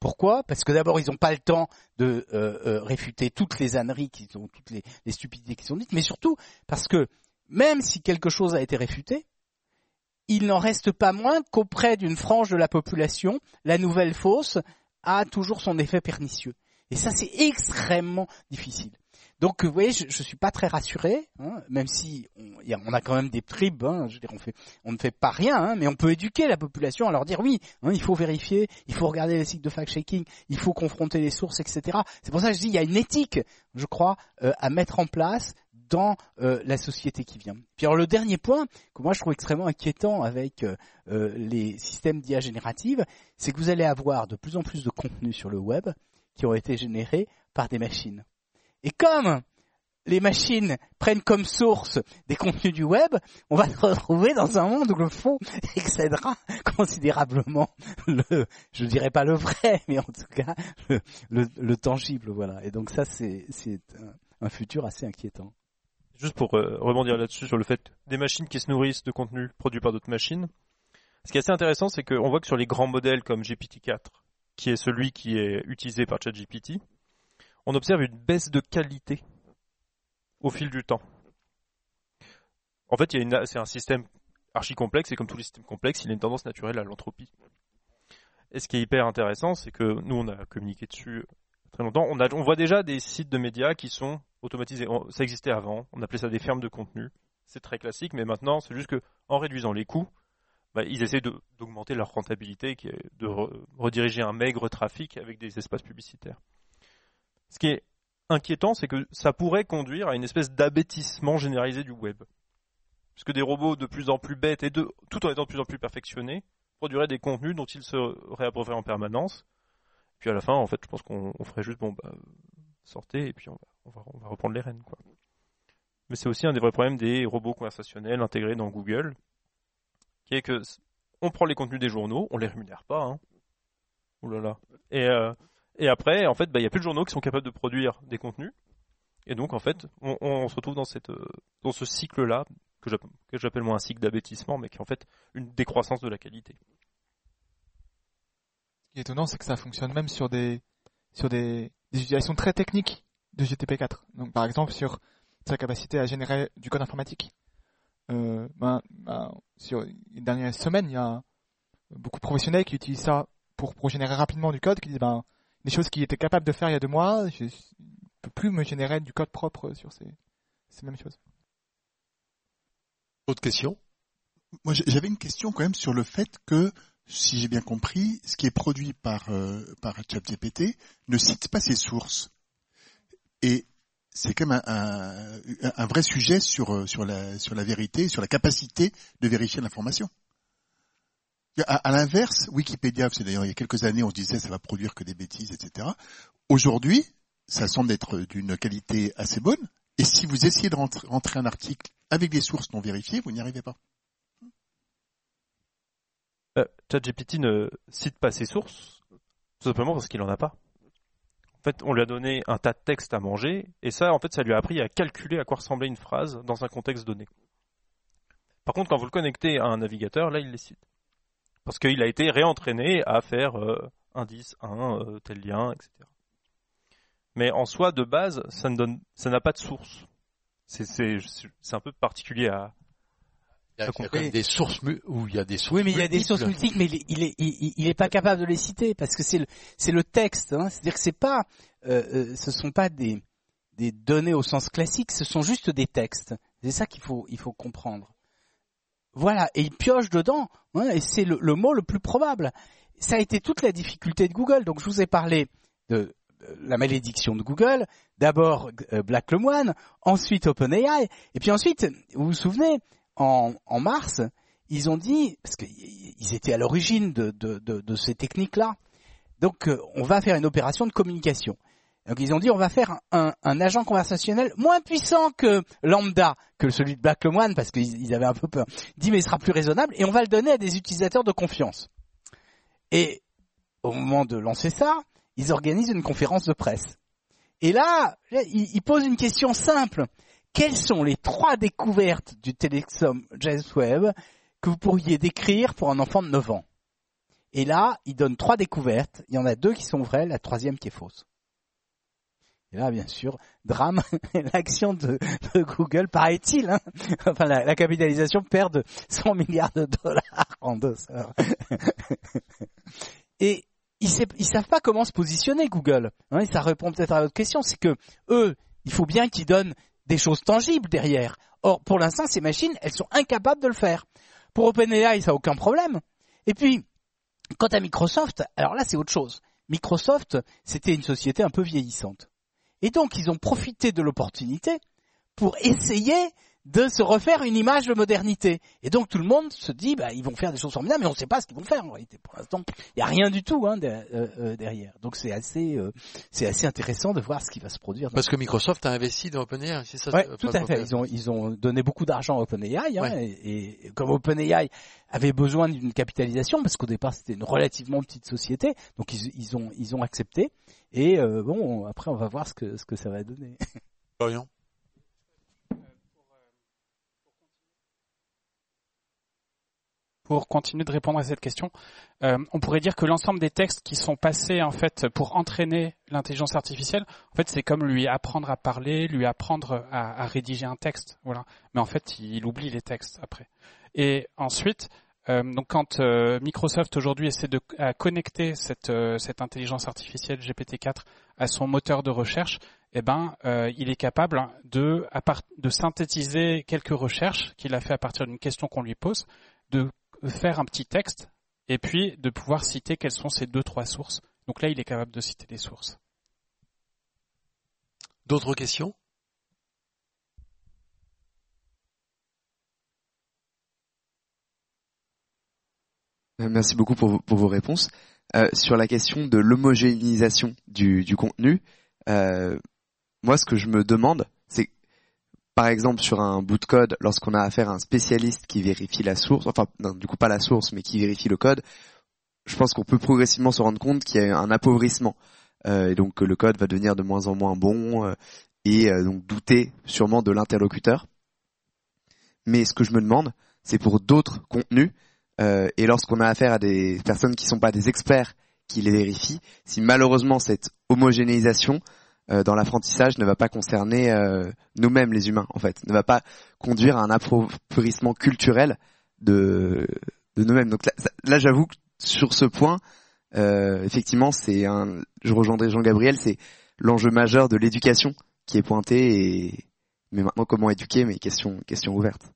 Pourquoi ? Parce que d'abord, ils n'ont pas le temps de réfuter toutes les âneries, toutes les stupidités qui sont dites, mais surtout parce que même si quelque chose a été réfuté, il n'en reste pas moins qu'auprès d'une frange de la population, la nouvelle fausse a toujours son effet pernicieux. Et ça, c'est extrêmement difficile. Donc, vous voyez, je suis pas très rassuré, hein, même si on a quand même des tribes. Hein, je veux dire, on ne fait pas rien, hein, mais on peut éduquer la population à leur dire oui, hein, il faut vérifier, il faut regarder les sites de fact-checking, il faut confronter les sources, etc. C'est pour ça que je dis il y a une éthique, je crois, à mettre en place dans la société qui vient. Puis alors le dernier point que moi je trouve extrêmement inquiétant avec les systèmes d'IA générative, c'est que vous allez avoir de plus en plus de contenus sur le web qui ont été générés par des machines. Et comme les machines prennent comme source des contenus du web, on va se retrouver dans un monde où le faux excédera considérablement je dirais pas le vrai, mais en tout cas le tangible, voilà. Et donc ça c'est un futur assez inquiétant. Juste pour rebondir là-dessus sur le fait des machines qui se nourrissent de contenus produits par d'autres machines. Ce qui est assez intéressant, c'est qu'on voit que sur les grands modèles comme GPT-4, qui est celui qui est utilisé par ChatGPT, on observe une baisse de qualité au fil du temps. En fait, c'est un système archi complexe, et comme tous les systèmes complexes, il a une tendance naturelle à l'entropie. Et ce qui est hyper intéressant, c'est que nous, on a communiqué dessus très longtemps. On voit déjà des sites de médias qui sont automatisés. Ça existait avant, on appelait ça des fermes de contenu. C'est très classique, mais maintenant, c'est juste qu'en réduisant les coûts, ils essaient d'augmenter leur rentabilité, qui est de rediriger un maigre trafic avec des espaces publicitaires. Ce qui est inquiétant, c'est que ça pourrait conduire à une espèce d'abêtissement généralisé du web. Puisque des robots de plus en plus bêtes et tout en étant de plus en plus perfectionnés, produiraient des contenus dont ils se réapproprieraient en permanence. Puis à la fin, en fait, je pense qu'on ferait juste, sortez, et puis on va reprendre les rênes, quoi. Mais c'est aussi un des vrais problèmes des robots conversationnels intégrés dans Google, qui est que on prend les contenus des journaux, on les rémunère pas, hein. Ouh là là. Et après, en fait, il y a plus de journaux qui sont capables de produire des contenus. Et donc, en fait, on se retrouve dans ce cycle-là, que j'appelle moi un cycle d'abêtissement, mais qui est en fait une décroissance de la qualité. Ce qui est étonnant, c'est que ça fonctionne même sur des utilisations très techniques de GTP4. Donc, par exemple, sur sa capacité à générer du code informatique. Sur les dernières semaines, il y a beaucoup de professionnels qui utilisent ça pour générer rapidement du code, qui disent des choses qu'ils étaient capables de faire il y a 2 mois, je ne peux plus me générer du code propre sur ces mêmes choses. Autre question ? Moi, j'avais une question quand même sur le fait que, si j'ai bien compris, ce qui est produit par ChatGPT ne cite pas ses sources. Et c'est quand même un vrai sujet sur la vérité, sur la capacité de vérifier l'information. À l'inverse, Wikipédia, c'est d'ailleurs il y a quelques années, on se disait ça va produire que des bêtises, etc. Aujourd'hui, ça semble être d'une qualité assez bonne. Et si vous essayez de rentrer un article avec des sources non vérifiées, vous n'y arrivez pas. ChatGPT ne cite pas ses sources, tout simplement parce qu'il en a pas. En fait, on lui a donné un tas de textes à manger, et ça, en fait, ça lui a appris à calculer à quoi ressemblait une phrase dans un contexte donné. Par contre, quand vous le connectez à un navigateur, là, il les cite. Parce qu'il a été réentraîné à faire indice 1, tel lien, etc. Mais en soi, de base, ça n'a pas de source. C'est un peu particulier à... Il y a quand même des sources où il y a des sources. Oui, mais il y a des sources multiples, mais il est pas capable de les citer parce que c'est le texte. Hein. C'est-à-dire que ce sont pas des données au sens classique, ce sont juste des textes. C'est ça qu'il faut comprendre. Voilà, et il pioche dedans, hein, et c'est le mot le plus probable. Ça a été toute la difficulté de Google. Donc je vous ai parlé de la malédiction de Google. D'abord Black Lemoine, ensuite OpenAI, et puis ensuite, vous vous souvenez, en mars, ils ont dit, parce qu'ils étaient à l'origine de ces techniques-là, donc on va faire une opération de communication. Donc ils ont dit on va faire un agent conversationnel moins puissant que Lambda, que celui de Black Lemoine, parce qu'ils avaient un peu peur. Ils disent mais il sera plus raisonnable et on va le donner à des utilisateurs de confiance. Et au moment de lancer ça, ils organisent une conférence de presse. Et là, ils posent une question simple. Quelles sont les 3 découvertes du télécom James Webb que vous pourriez décrire pour un enfant de 9 ans ? Et là, il donne 3 découvertes. Il y en a 2 qui sont vraies, la 3e qui est fausse. Et là, bien sûr, drame, l'action de Google, paraît-il, hein, enfin la capitalisation perd de 100 milliards de dollars en 2 heures. Et ils savent pas comment se positionner, Google. Hein, et ça répond peut-être à votre question, c'est que eux, il faut bien qu'ils donnent des choses tangibles derrière. Or, pour l'instant, ces machines, elles sont incapables de le faire. Pour OpenAI, ça n'a aucun problème. Et puis, quant à Microsoft, alors là, c'est autre chose. Microsoft, c'était une société un peu vieillissante. Et donc, ils ont profité de l'opportunité pour essayer de se refaire une image de modernité. Et donc, tout le monde se dit, ils vont faire des choses formidables, mais on ne sait pas ce qu'ils vont faire en réalité. Pour l'instant, il n'y a rien du tout derrière. Donc, c'est assez intéressant de voir ce qui va se produire. Parce que Microsoft a investi dans OpenAI, c'est ça? Ouais, tout à fait. Ils ont donné beaucoup d'argent à OpenAI, et comme OpenAI avait besoin d'une capitalisation, parce qu'au départ, c'était une relativement petite société, donc ils ont accepté. Et après, on va voir ce que ça va donner. Florian. Pour continuer de répondre à cette question, on pourrait dire que l'ensemble des textes qui sont passés en fait pour entraîner l'intelligence artificielle, en fait c'est comme lui apprendre à parler, lui apprendre à rédiger un texte, voilà. Mais en fait il oublie les textes après. Et ensuite, donc quand Microsoft aujourd'hui essaie de connecter cette intelligence artificielle GPT-4 à son moteur de recherche, il est capable de synthétiser quelques recherches qu'il a fait à partir d'une question qu'on lui pose, de faire un petit texte et puis de pouvoir citer quelles sont ces 2-3 sources. Donc là, il est capable de citer les sources. D'autres questions? Merci beaucoup pour vos réponses. Sur la question de l'homogénéisation du contenu, moi ce que je me demande, c'est par exemple sur un bout de code, lorsqu'on a affaire à un spécialiste qui vérifie la source, enfin non, du coup pas la source, mais qui vérifie le code, je pense qu'on peut progressivement se rendre compte qu'il y a un appauvrissement. Et donc que le code va devenir de moins en moins bon et donc douter sûrement de l'interlocuteur. Mais ce que je me demande, c'est pour d'autres contenus, et lorsqu'on a affaire à des personnes qui ne sont pas des experts qui les vérifient, si malheureusement cette homogénéisation dans l'apprentissage ne va pas concerner nous-mêmes les humains en fait, ne va pas conduire à un appauvrissement culturel de nous-mêmes. Donc là j'avoue que sur ce point, effectivement je rejoindrai Jean-Gabriel, c'est l'enjeu majeur de l'éducation qui est pointé, mais maintenant comment éduquer, mais question ouverte.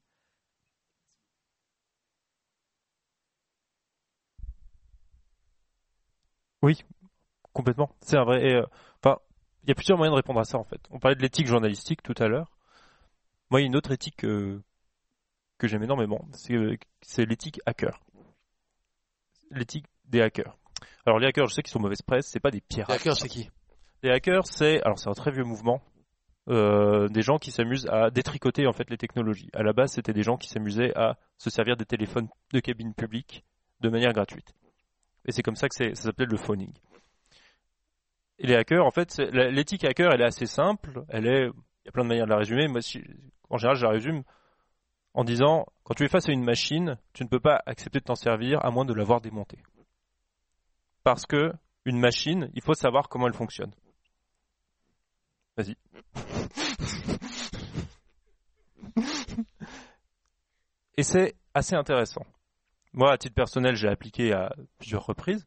Oui, complètement. C'est un vrai. Il y a plusieurs moyens de répondre à ça en fait. On parlait de l'éthique journalistique tout à l'heure. Moi, il y a une autre éthique que j'aime énormément, c'est l'éthique hacker. L'éthique des hackers. Alors les hackers, je sais qu'ils sont mauvaise presse, c'est pas des pirates. Les hackers, c'est qui? Les hackers, c'est un très vieux mouvement. Des gens qui s'amusent à détricoter en fait les technologies. À la base, c'était des gens qui s'amusaient à se servir des téléphones de cabine publique de manière gratuite. Et c'est comme ça que ça s'appelait le phoning. Et les hackers, en fait, l'éthique hacker, elle est assez simple. Il y a plein de manières de la résumer. Moi, en général, je la résume en disant, quand tu es face à une machine, tu ne peux pas accepter de t'en servir à moins de l'avoir démontée. Parce que une machine, il faut savoir comment elle fonctionne. Vas-y. Et c'est assez intéressant. Moi, à titre personnel, j'ai appliqué à plusieurs reprises.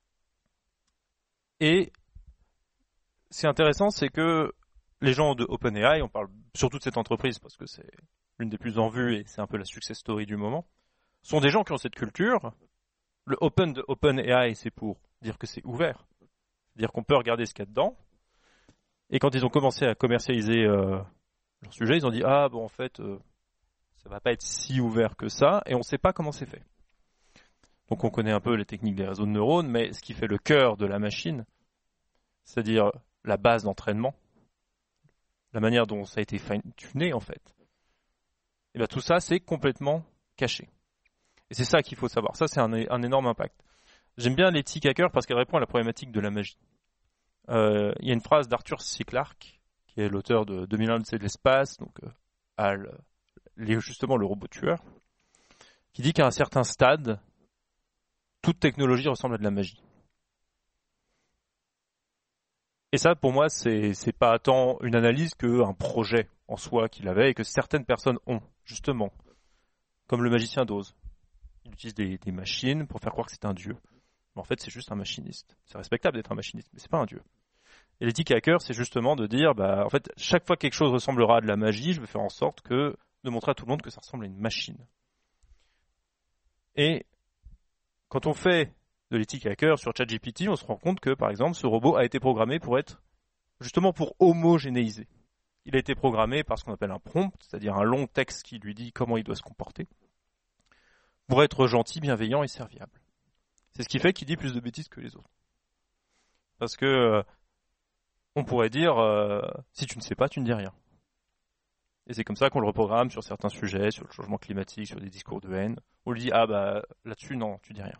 Et c'est intéressant, c'est que les gens de OpenAI, on parle surtout de cette entreprise parce que c'est l'une des plus en vue et c'est un peu la success story du moment, sont des gens qui ont cette culture. Le open de OpenAI, c'est pour dire que c'est ouvert. C'est-à-dire qu'on peut regarder ce qu'il y a dedans. Et quand ils ont commencé à commercialiser leur sujet, ils ont dit « Ah, bon, en fait, ça va pas être si ouvert que ça. » Et on ne sait pas comment c'est fait. Donc on connaît un peu les techniques des réseaux de neurones, mais ce qui fait le cœur de la machine, c'est-à-dire la base d'entraînement, la manière dont ça a été fine-tuné en fait, et bien tout ça c'est complètement caché. Et c'est ça qu'il faut savoir. Ça c'est un énorme impact. J'aime bien l'éthique hacker parce qu'elle répond à la problématique de la magie. Il y a une phrase d'Arthur C. Clarke, qui est l'auteur de 2001 de l'espace, donc justement le robot tueur, qui dit qu'à un certain stade, toute technologie ressemble à de la magie. Et ça, pour moi, c'est pas tant une analyse qu'un projet en soi qu'il avait et que certaines personnes ont, justement. Comme le magicien d'Oz. Il utilise des machines pour faire croire que c'est un dieu. Mais en fait, c'est juste un machiniste. C'est respectable d'être un machiniste, mais c'est pas un dieu. Et l'éthique hacker, c'est justement de dire, en fait, chaque fois que quelque chose ressemblera à de la magie, je vais faire en sorte de montrer à tout le monde que ça ressemble à une machine. Et quand on fait de l'éthique hacker sur ChatGPT, on se rend compte que, par exemple, ce robot a été programmé pour être, justement pour homogénéiser. Il a été programmé par ce qu'on appelle un prompt, c'est-à-dire un long texte qui lui dit comment il doit se comporter, pour être gentil, bienveillant et serviable. C'est ce qui fait qu'il dit plus de bêtises que les autres. Parce que on pourrait dire, si tu ne sais pas, tu ne dis rien. Et c'est comme ça qu'on le reprogramme sur certains sujets, sur le changement climatique, sur des discours de haine. On lui dit, là-dessus, non, tu dis rien.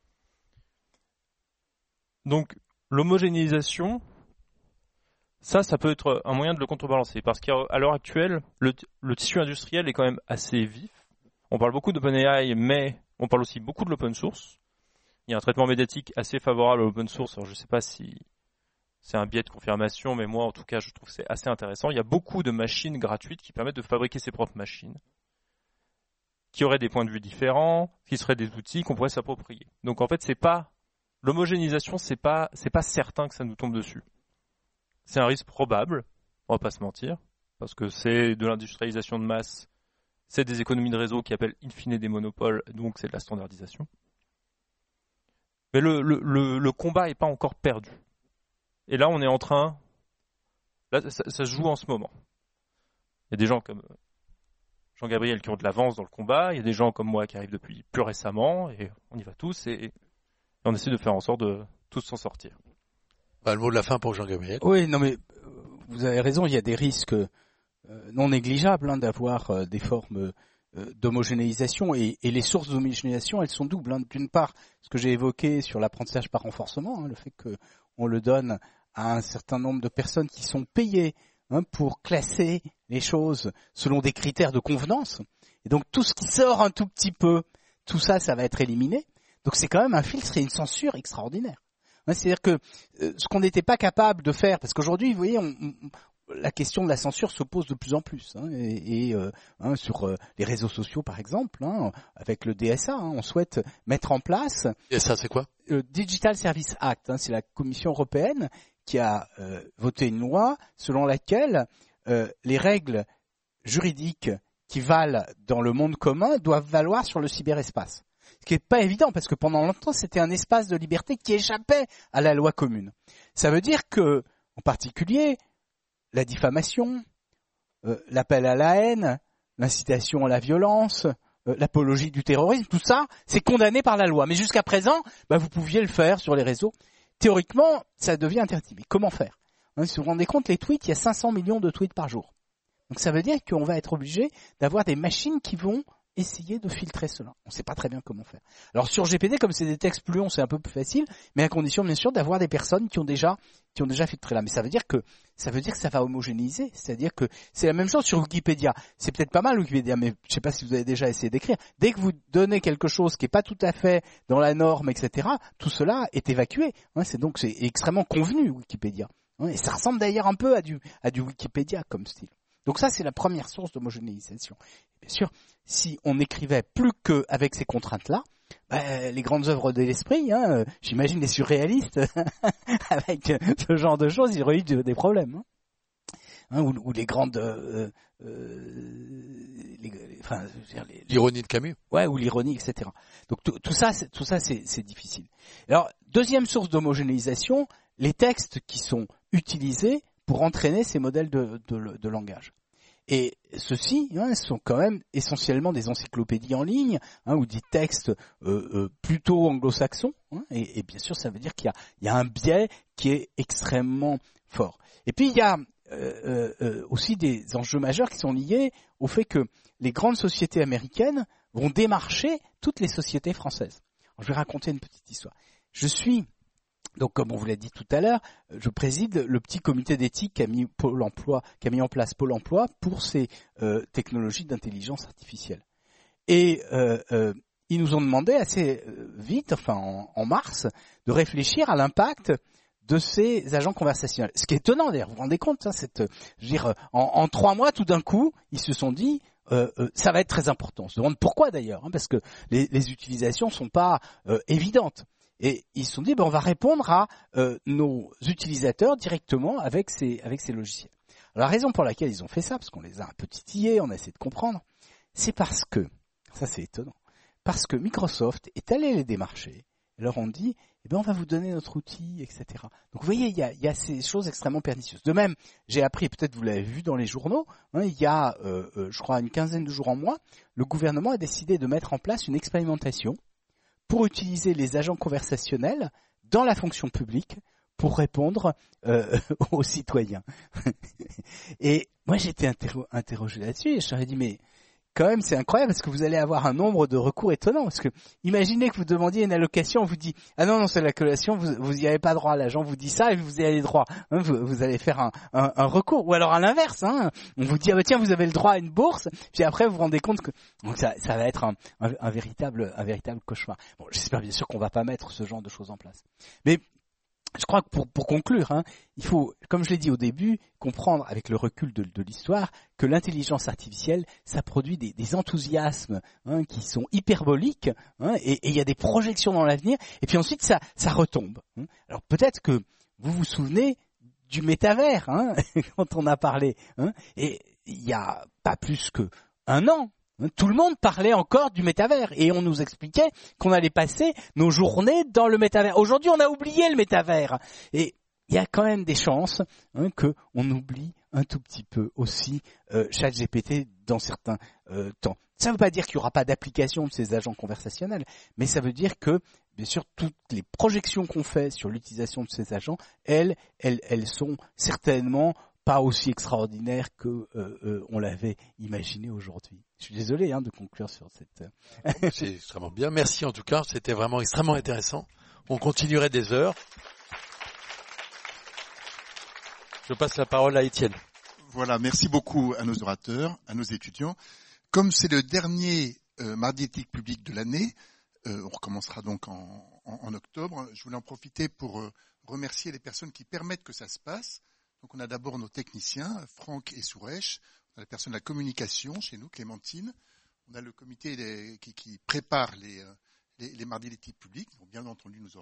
Donc, l'homogénéisation, ça peut être un moyen de le contrebalancer. Parce qu'à l'heure actuelle, le tissu industriel est quand même assez vif. On parle beaucoup d'OpenAI, mais on parle aussi beaucoup de l'open source. Il y a un traitement médiatique assez favorable à l'open source. Alors, je ne sais pas si c'est un biais de confirmation, mais moi, en tout cas, je trouve que c'est assez intéressant. Il y a beaucoup de machines gratuites qui permettent de fabriquer ses propres machines, qui auraient des points de vue différents, qui seraient des outils qu'on pourrait s'approprier. Donc, en fait, l'homogénéisation, c'est pas certain que ça nous tombe dessus. C'est un risque probable, on va pas se mentir, parce que c'est de l'industrialisation de masse, c'est des économies de réseau qui appellent in fine des monopoles, donc c'est de la standardisation. Mais le combat n'est pas encore perdu. Et là, on est en train... Là, ça se joue en ce moment. Il y a des gens comme Jean-Gabriel qui ont de l'avance dans le combat, il y a des gens comme moi qui arrivent depuis plus récemment, et on y va tous, et on essaie de faire en sorte de tous s'en sortir. Le mot de la fin pour Jean-Gabriel. Oui, non mais vous avez raison, il y a des risques non négligeables d'avoir des formes d'homogénéisation et les sources d'homogénéisation, elles sont doubles. D'une part, ce que j'ai évoqué sur l'apprentissage par renforcement, le fait qu'on le donne à un certain nombre de personnes qui sont payées pour classer les choses selon des critères de convenance. Et donc tout ce qui sort un tout petit peu, tout ça, ça va être éliminé. Donc c'est quand même un filtre et une censure extraordinaire. C'est-à-dire que ce qu'on n'était pas capable de faire, parce qu'aujourd'hui, vous voyez, la question de la censure se pose de plus en plus. Sur les réseaux sociaux, par exemple, avec le DSA, on souhaite mettre en place... DSA, c'est quoi ? Le Digital Service Act, c'est la Commission européenne qui a voté une loi selon laquelle les règles juridiques qui valent dans le monde commun doivent valoir sur le cyberespace. Ce qui n'est pas évident, parce que pendant longtemps, c'était un espace de liberté qui échappait à la loi commune. Ça veut dire que, en particulier, la diffamation, l'appel à la haine, l'incitation à la violence, l'apologie du terrorisme, tout ça, c'est condamné par la loi. Mais jusqu'à présent, vous pouviez le faire sur les réseaux. Théoriquement, ça devient interdit. Mais comment faire ? Si vous vous rendez compte, les tweets, il y a 500 millions de tweets par jour. Donc ça veut dire qu'on va être obligé d'avoir des machines qui vont essayer de filtrer cela. On ne sait pas très bien comment faire. Alors sur GPT, comme c'est des textes plus longs, c'est un peu plus facile, mais à condition bien sûr d'avoir des personnes qui ont déjà filtré là. Mais ça veut dire que ça va homogénéiser. C'est-à-dire que c'est la même chose sur Wikipédia. C'est peut-être pas mal Wikipédia, mais je ne sais pas si vous avez déjà essayé d'écrire. Dès que vous donnez quelque chose qui n'est pas tout à fait dans la norme, etc., tout cela est évacué. C'est extrêmement convenu Wikipédia. Et ça ressemble d'ailleurs un peu à du Wikipédia comme style. Donc ça, c'est la première source d'homogénéisation. Bien sûr, si on n'écrivait plus qu'avec ces contraintes-là, les grandes œuvres de l'esprit, j'imagine les surréalistes, avec ce genre de choses, ils auraient eu des problèmes. Ou les grandes... l'ironie de Camus. Ouais, ou l'ironie, etc. Donc tout ça, c'est difficile. Alors, deuxième source d'homogénéisation, les textes qui sont utilisés pour entraîner ces modèles de langage. Et ceux-ci sont quand même essentiellement des encyclopédies en ligne ou des textes plutôt anglo-saxons. Et bien sûr, ça veut dire qu'il y a un biais qui est extrêmement fort. Et puis, il y a aussi des enjeux majeurs qui sont liés au fait que les grandes sociétés américaines vont démarcher toutes les sociétés françaises. Alors, je vais raconter une petite histoire. Donc, comme on vous l'a dit tout à l'heure, je préside le petit comité d'éthique qu'a mis en place Pôle emploi pour ces technologies d'intelligence artificielle. Et ils nous ont demandé assez vite, enfin en mars, de réfléchir à l'impact de ces agents conversationnels. Ce qui est étonnant d'ailleurs, vous vous rendez compte, hein, en 3 mois, tout d'un coup, ils se sont dit ça va être très important. On se demande pourquoi d'ailleurs, hein, parce que les utilisations sont pas évidentes. Et ils se sont dit on va répondre à nos utilisateurs directement avec ces logiciels. Alors, la raison pour laquelle ils ont fait ça, parce qu'on les a un peu titillés, on a essayé de comprendre, c'est parce que, ça c'est étonnant, parce que Microsoft est allé les démarcher, et leur ont dit, on va vous donner notre outil, etc. Donc vous voyez, il y a ces choses extrêmement pernicieuses. De même, j'ai appris, peut-être vous l'avez vu dans les journaux, hein, il y a, je crois, une quinzaine de jours en mois, le gouvernement a décidé de mettre en place une expérimentation pour utiliser les agents conversationnels dans la fonction publique pour répondre aux citoyens. Et moi, j'étais interrogé là-dessus et je leur ai dit, mais quand même, c'est incroyable parce que vous allez avoir un nombre de recours étonnant. Parce que imaginez que vous demandiez une allocation, on vous dit ah non c'est l'allocation, vous y avez pas droit. L'agent vous dit ça et vous y avez droit. Hein, vous allez faire un recours. Ou alors à l'inverse, hein, on vous dit tiens vous avez le droit à une bourse. Puis après vous vous rendez compte que donc ça va être un véritable cauchemar. Bon, j'espère bien sûr qu'on va pas mettre ce genre de choses en place. Mais je crois que pour conclure, hein, il faut, comme je l'ai dit au début, comprendre avec le recul de l'histoire que l'intelligence artificielle, ça produit des enthousiasmes qui sont hyperboliques, et il y a des projections dans l'avenir, et puis ensuite ça retombe. Alors peut-être que vous vous souvenez du métavers, quand on a parlé, et il y a pas plus que 1 an. Tout le monde parlait encore du métavers et on nous expliquait qu'on allait passer nos journées dans le métavers. Aujourd'hui, on a oublié le métavers et il y a quand même des chances qu'on oublie un tout petit peu aussi ChatGPT dans certains temps. Ça ne veut pas dire qu'il n'y aura pas d'application de ces agents conversationnels, mais ça veut dire que, bien sûr, toutes les projections qu'on fait sur l'utilisation de ces agents, elles sont certainement pas aussi extraordinaire que on l'avait imaginé aujourd'hui. Je suis désolé de conclure sur cette... C'est extrêmement bien. Merci en tout cas, c'était vraiment extrêmement intéressant. On continuerait des heures. Je passe la parole à Étienne. Voilà, merci beaucoup à nos orateurs, à nos étudiants. Comme c'est le dernier mardi éthique public de l'année, on recommencera donc en octobre, je voulais en profiter pour remercier les personnes qui permettent que ça se passe. Donc on a d'abord nos techniciens, Franck et Sourèche, on a la personne de la communication chez nous, Clémentine, on a le comité qui prépare les mardis d'éthique publique, donc bien entendu nous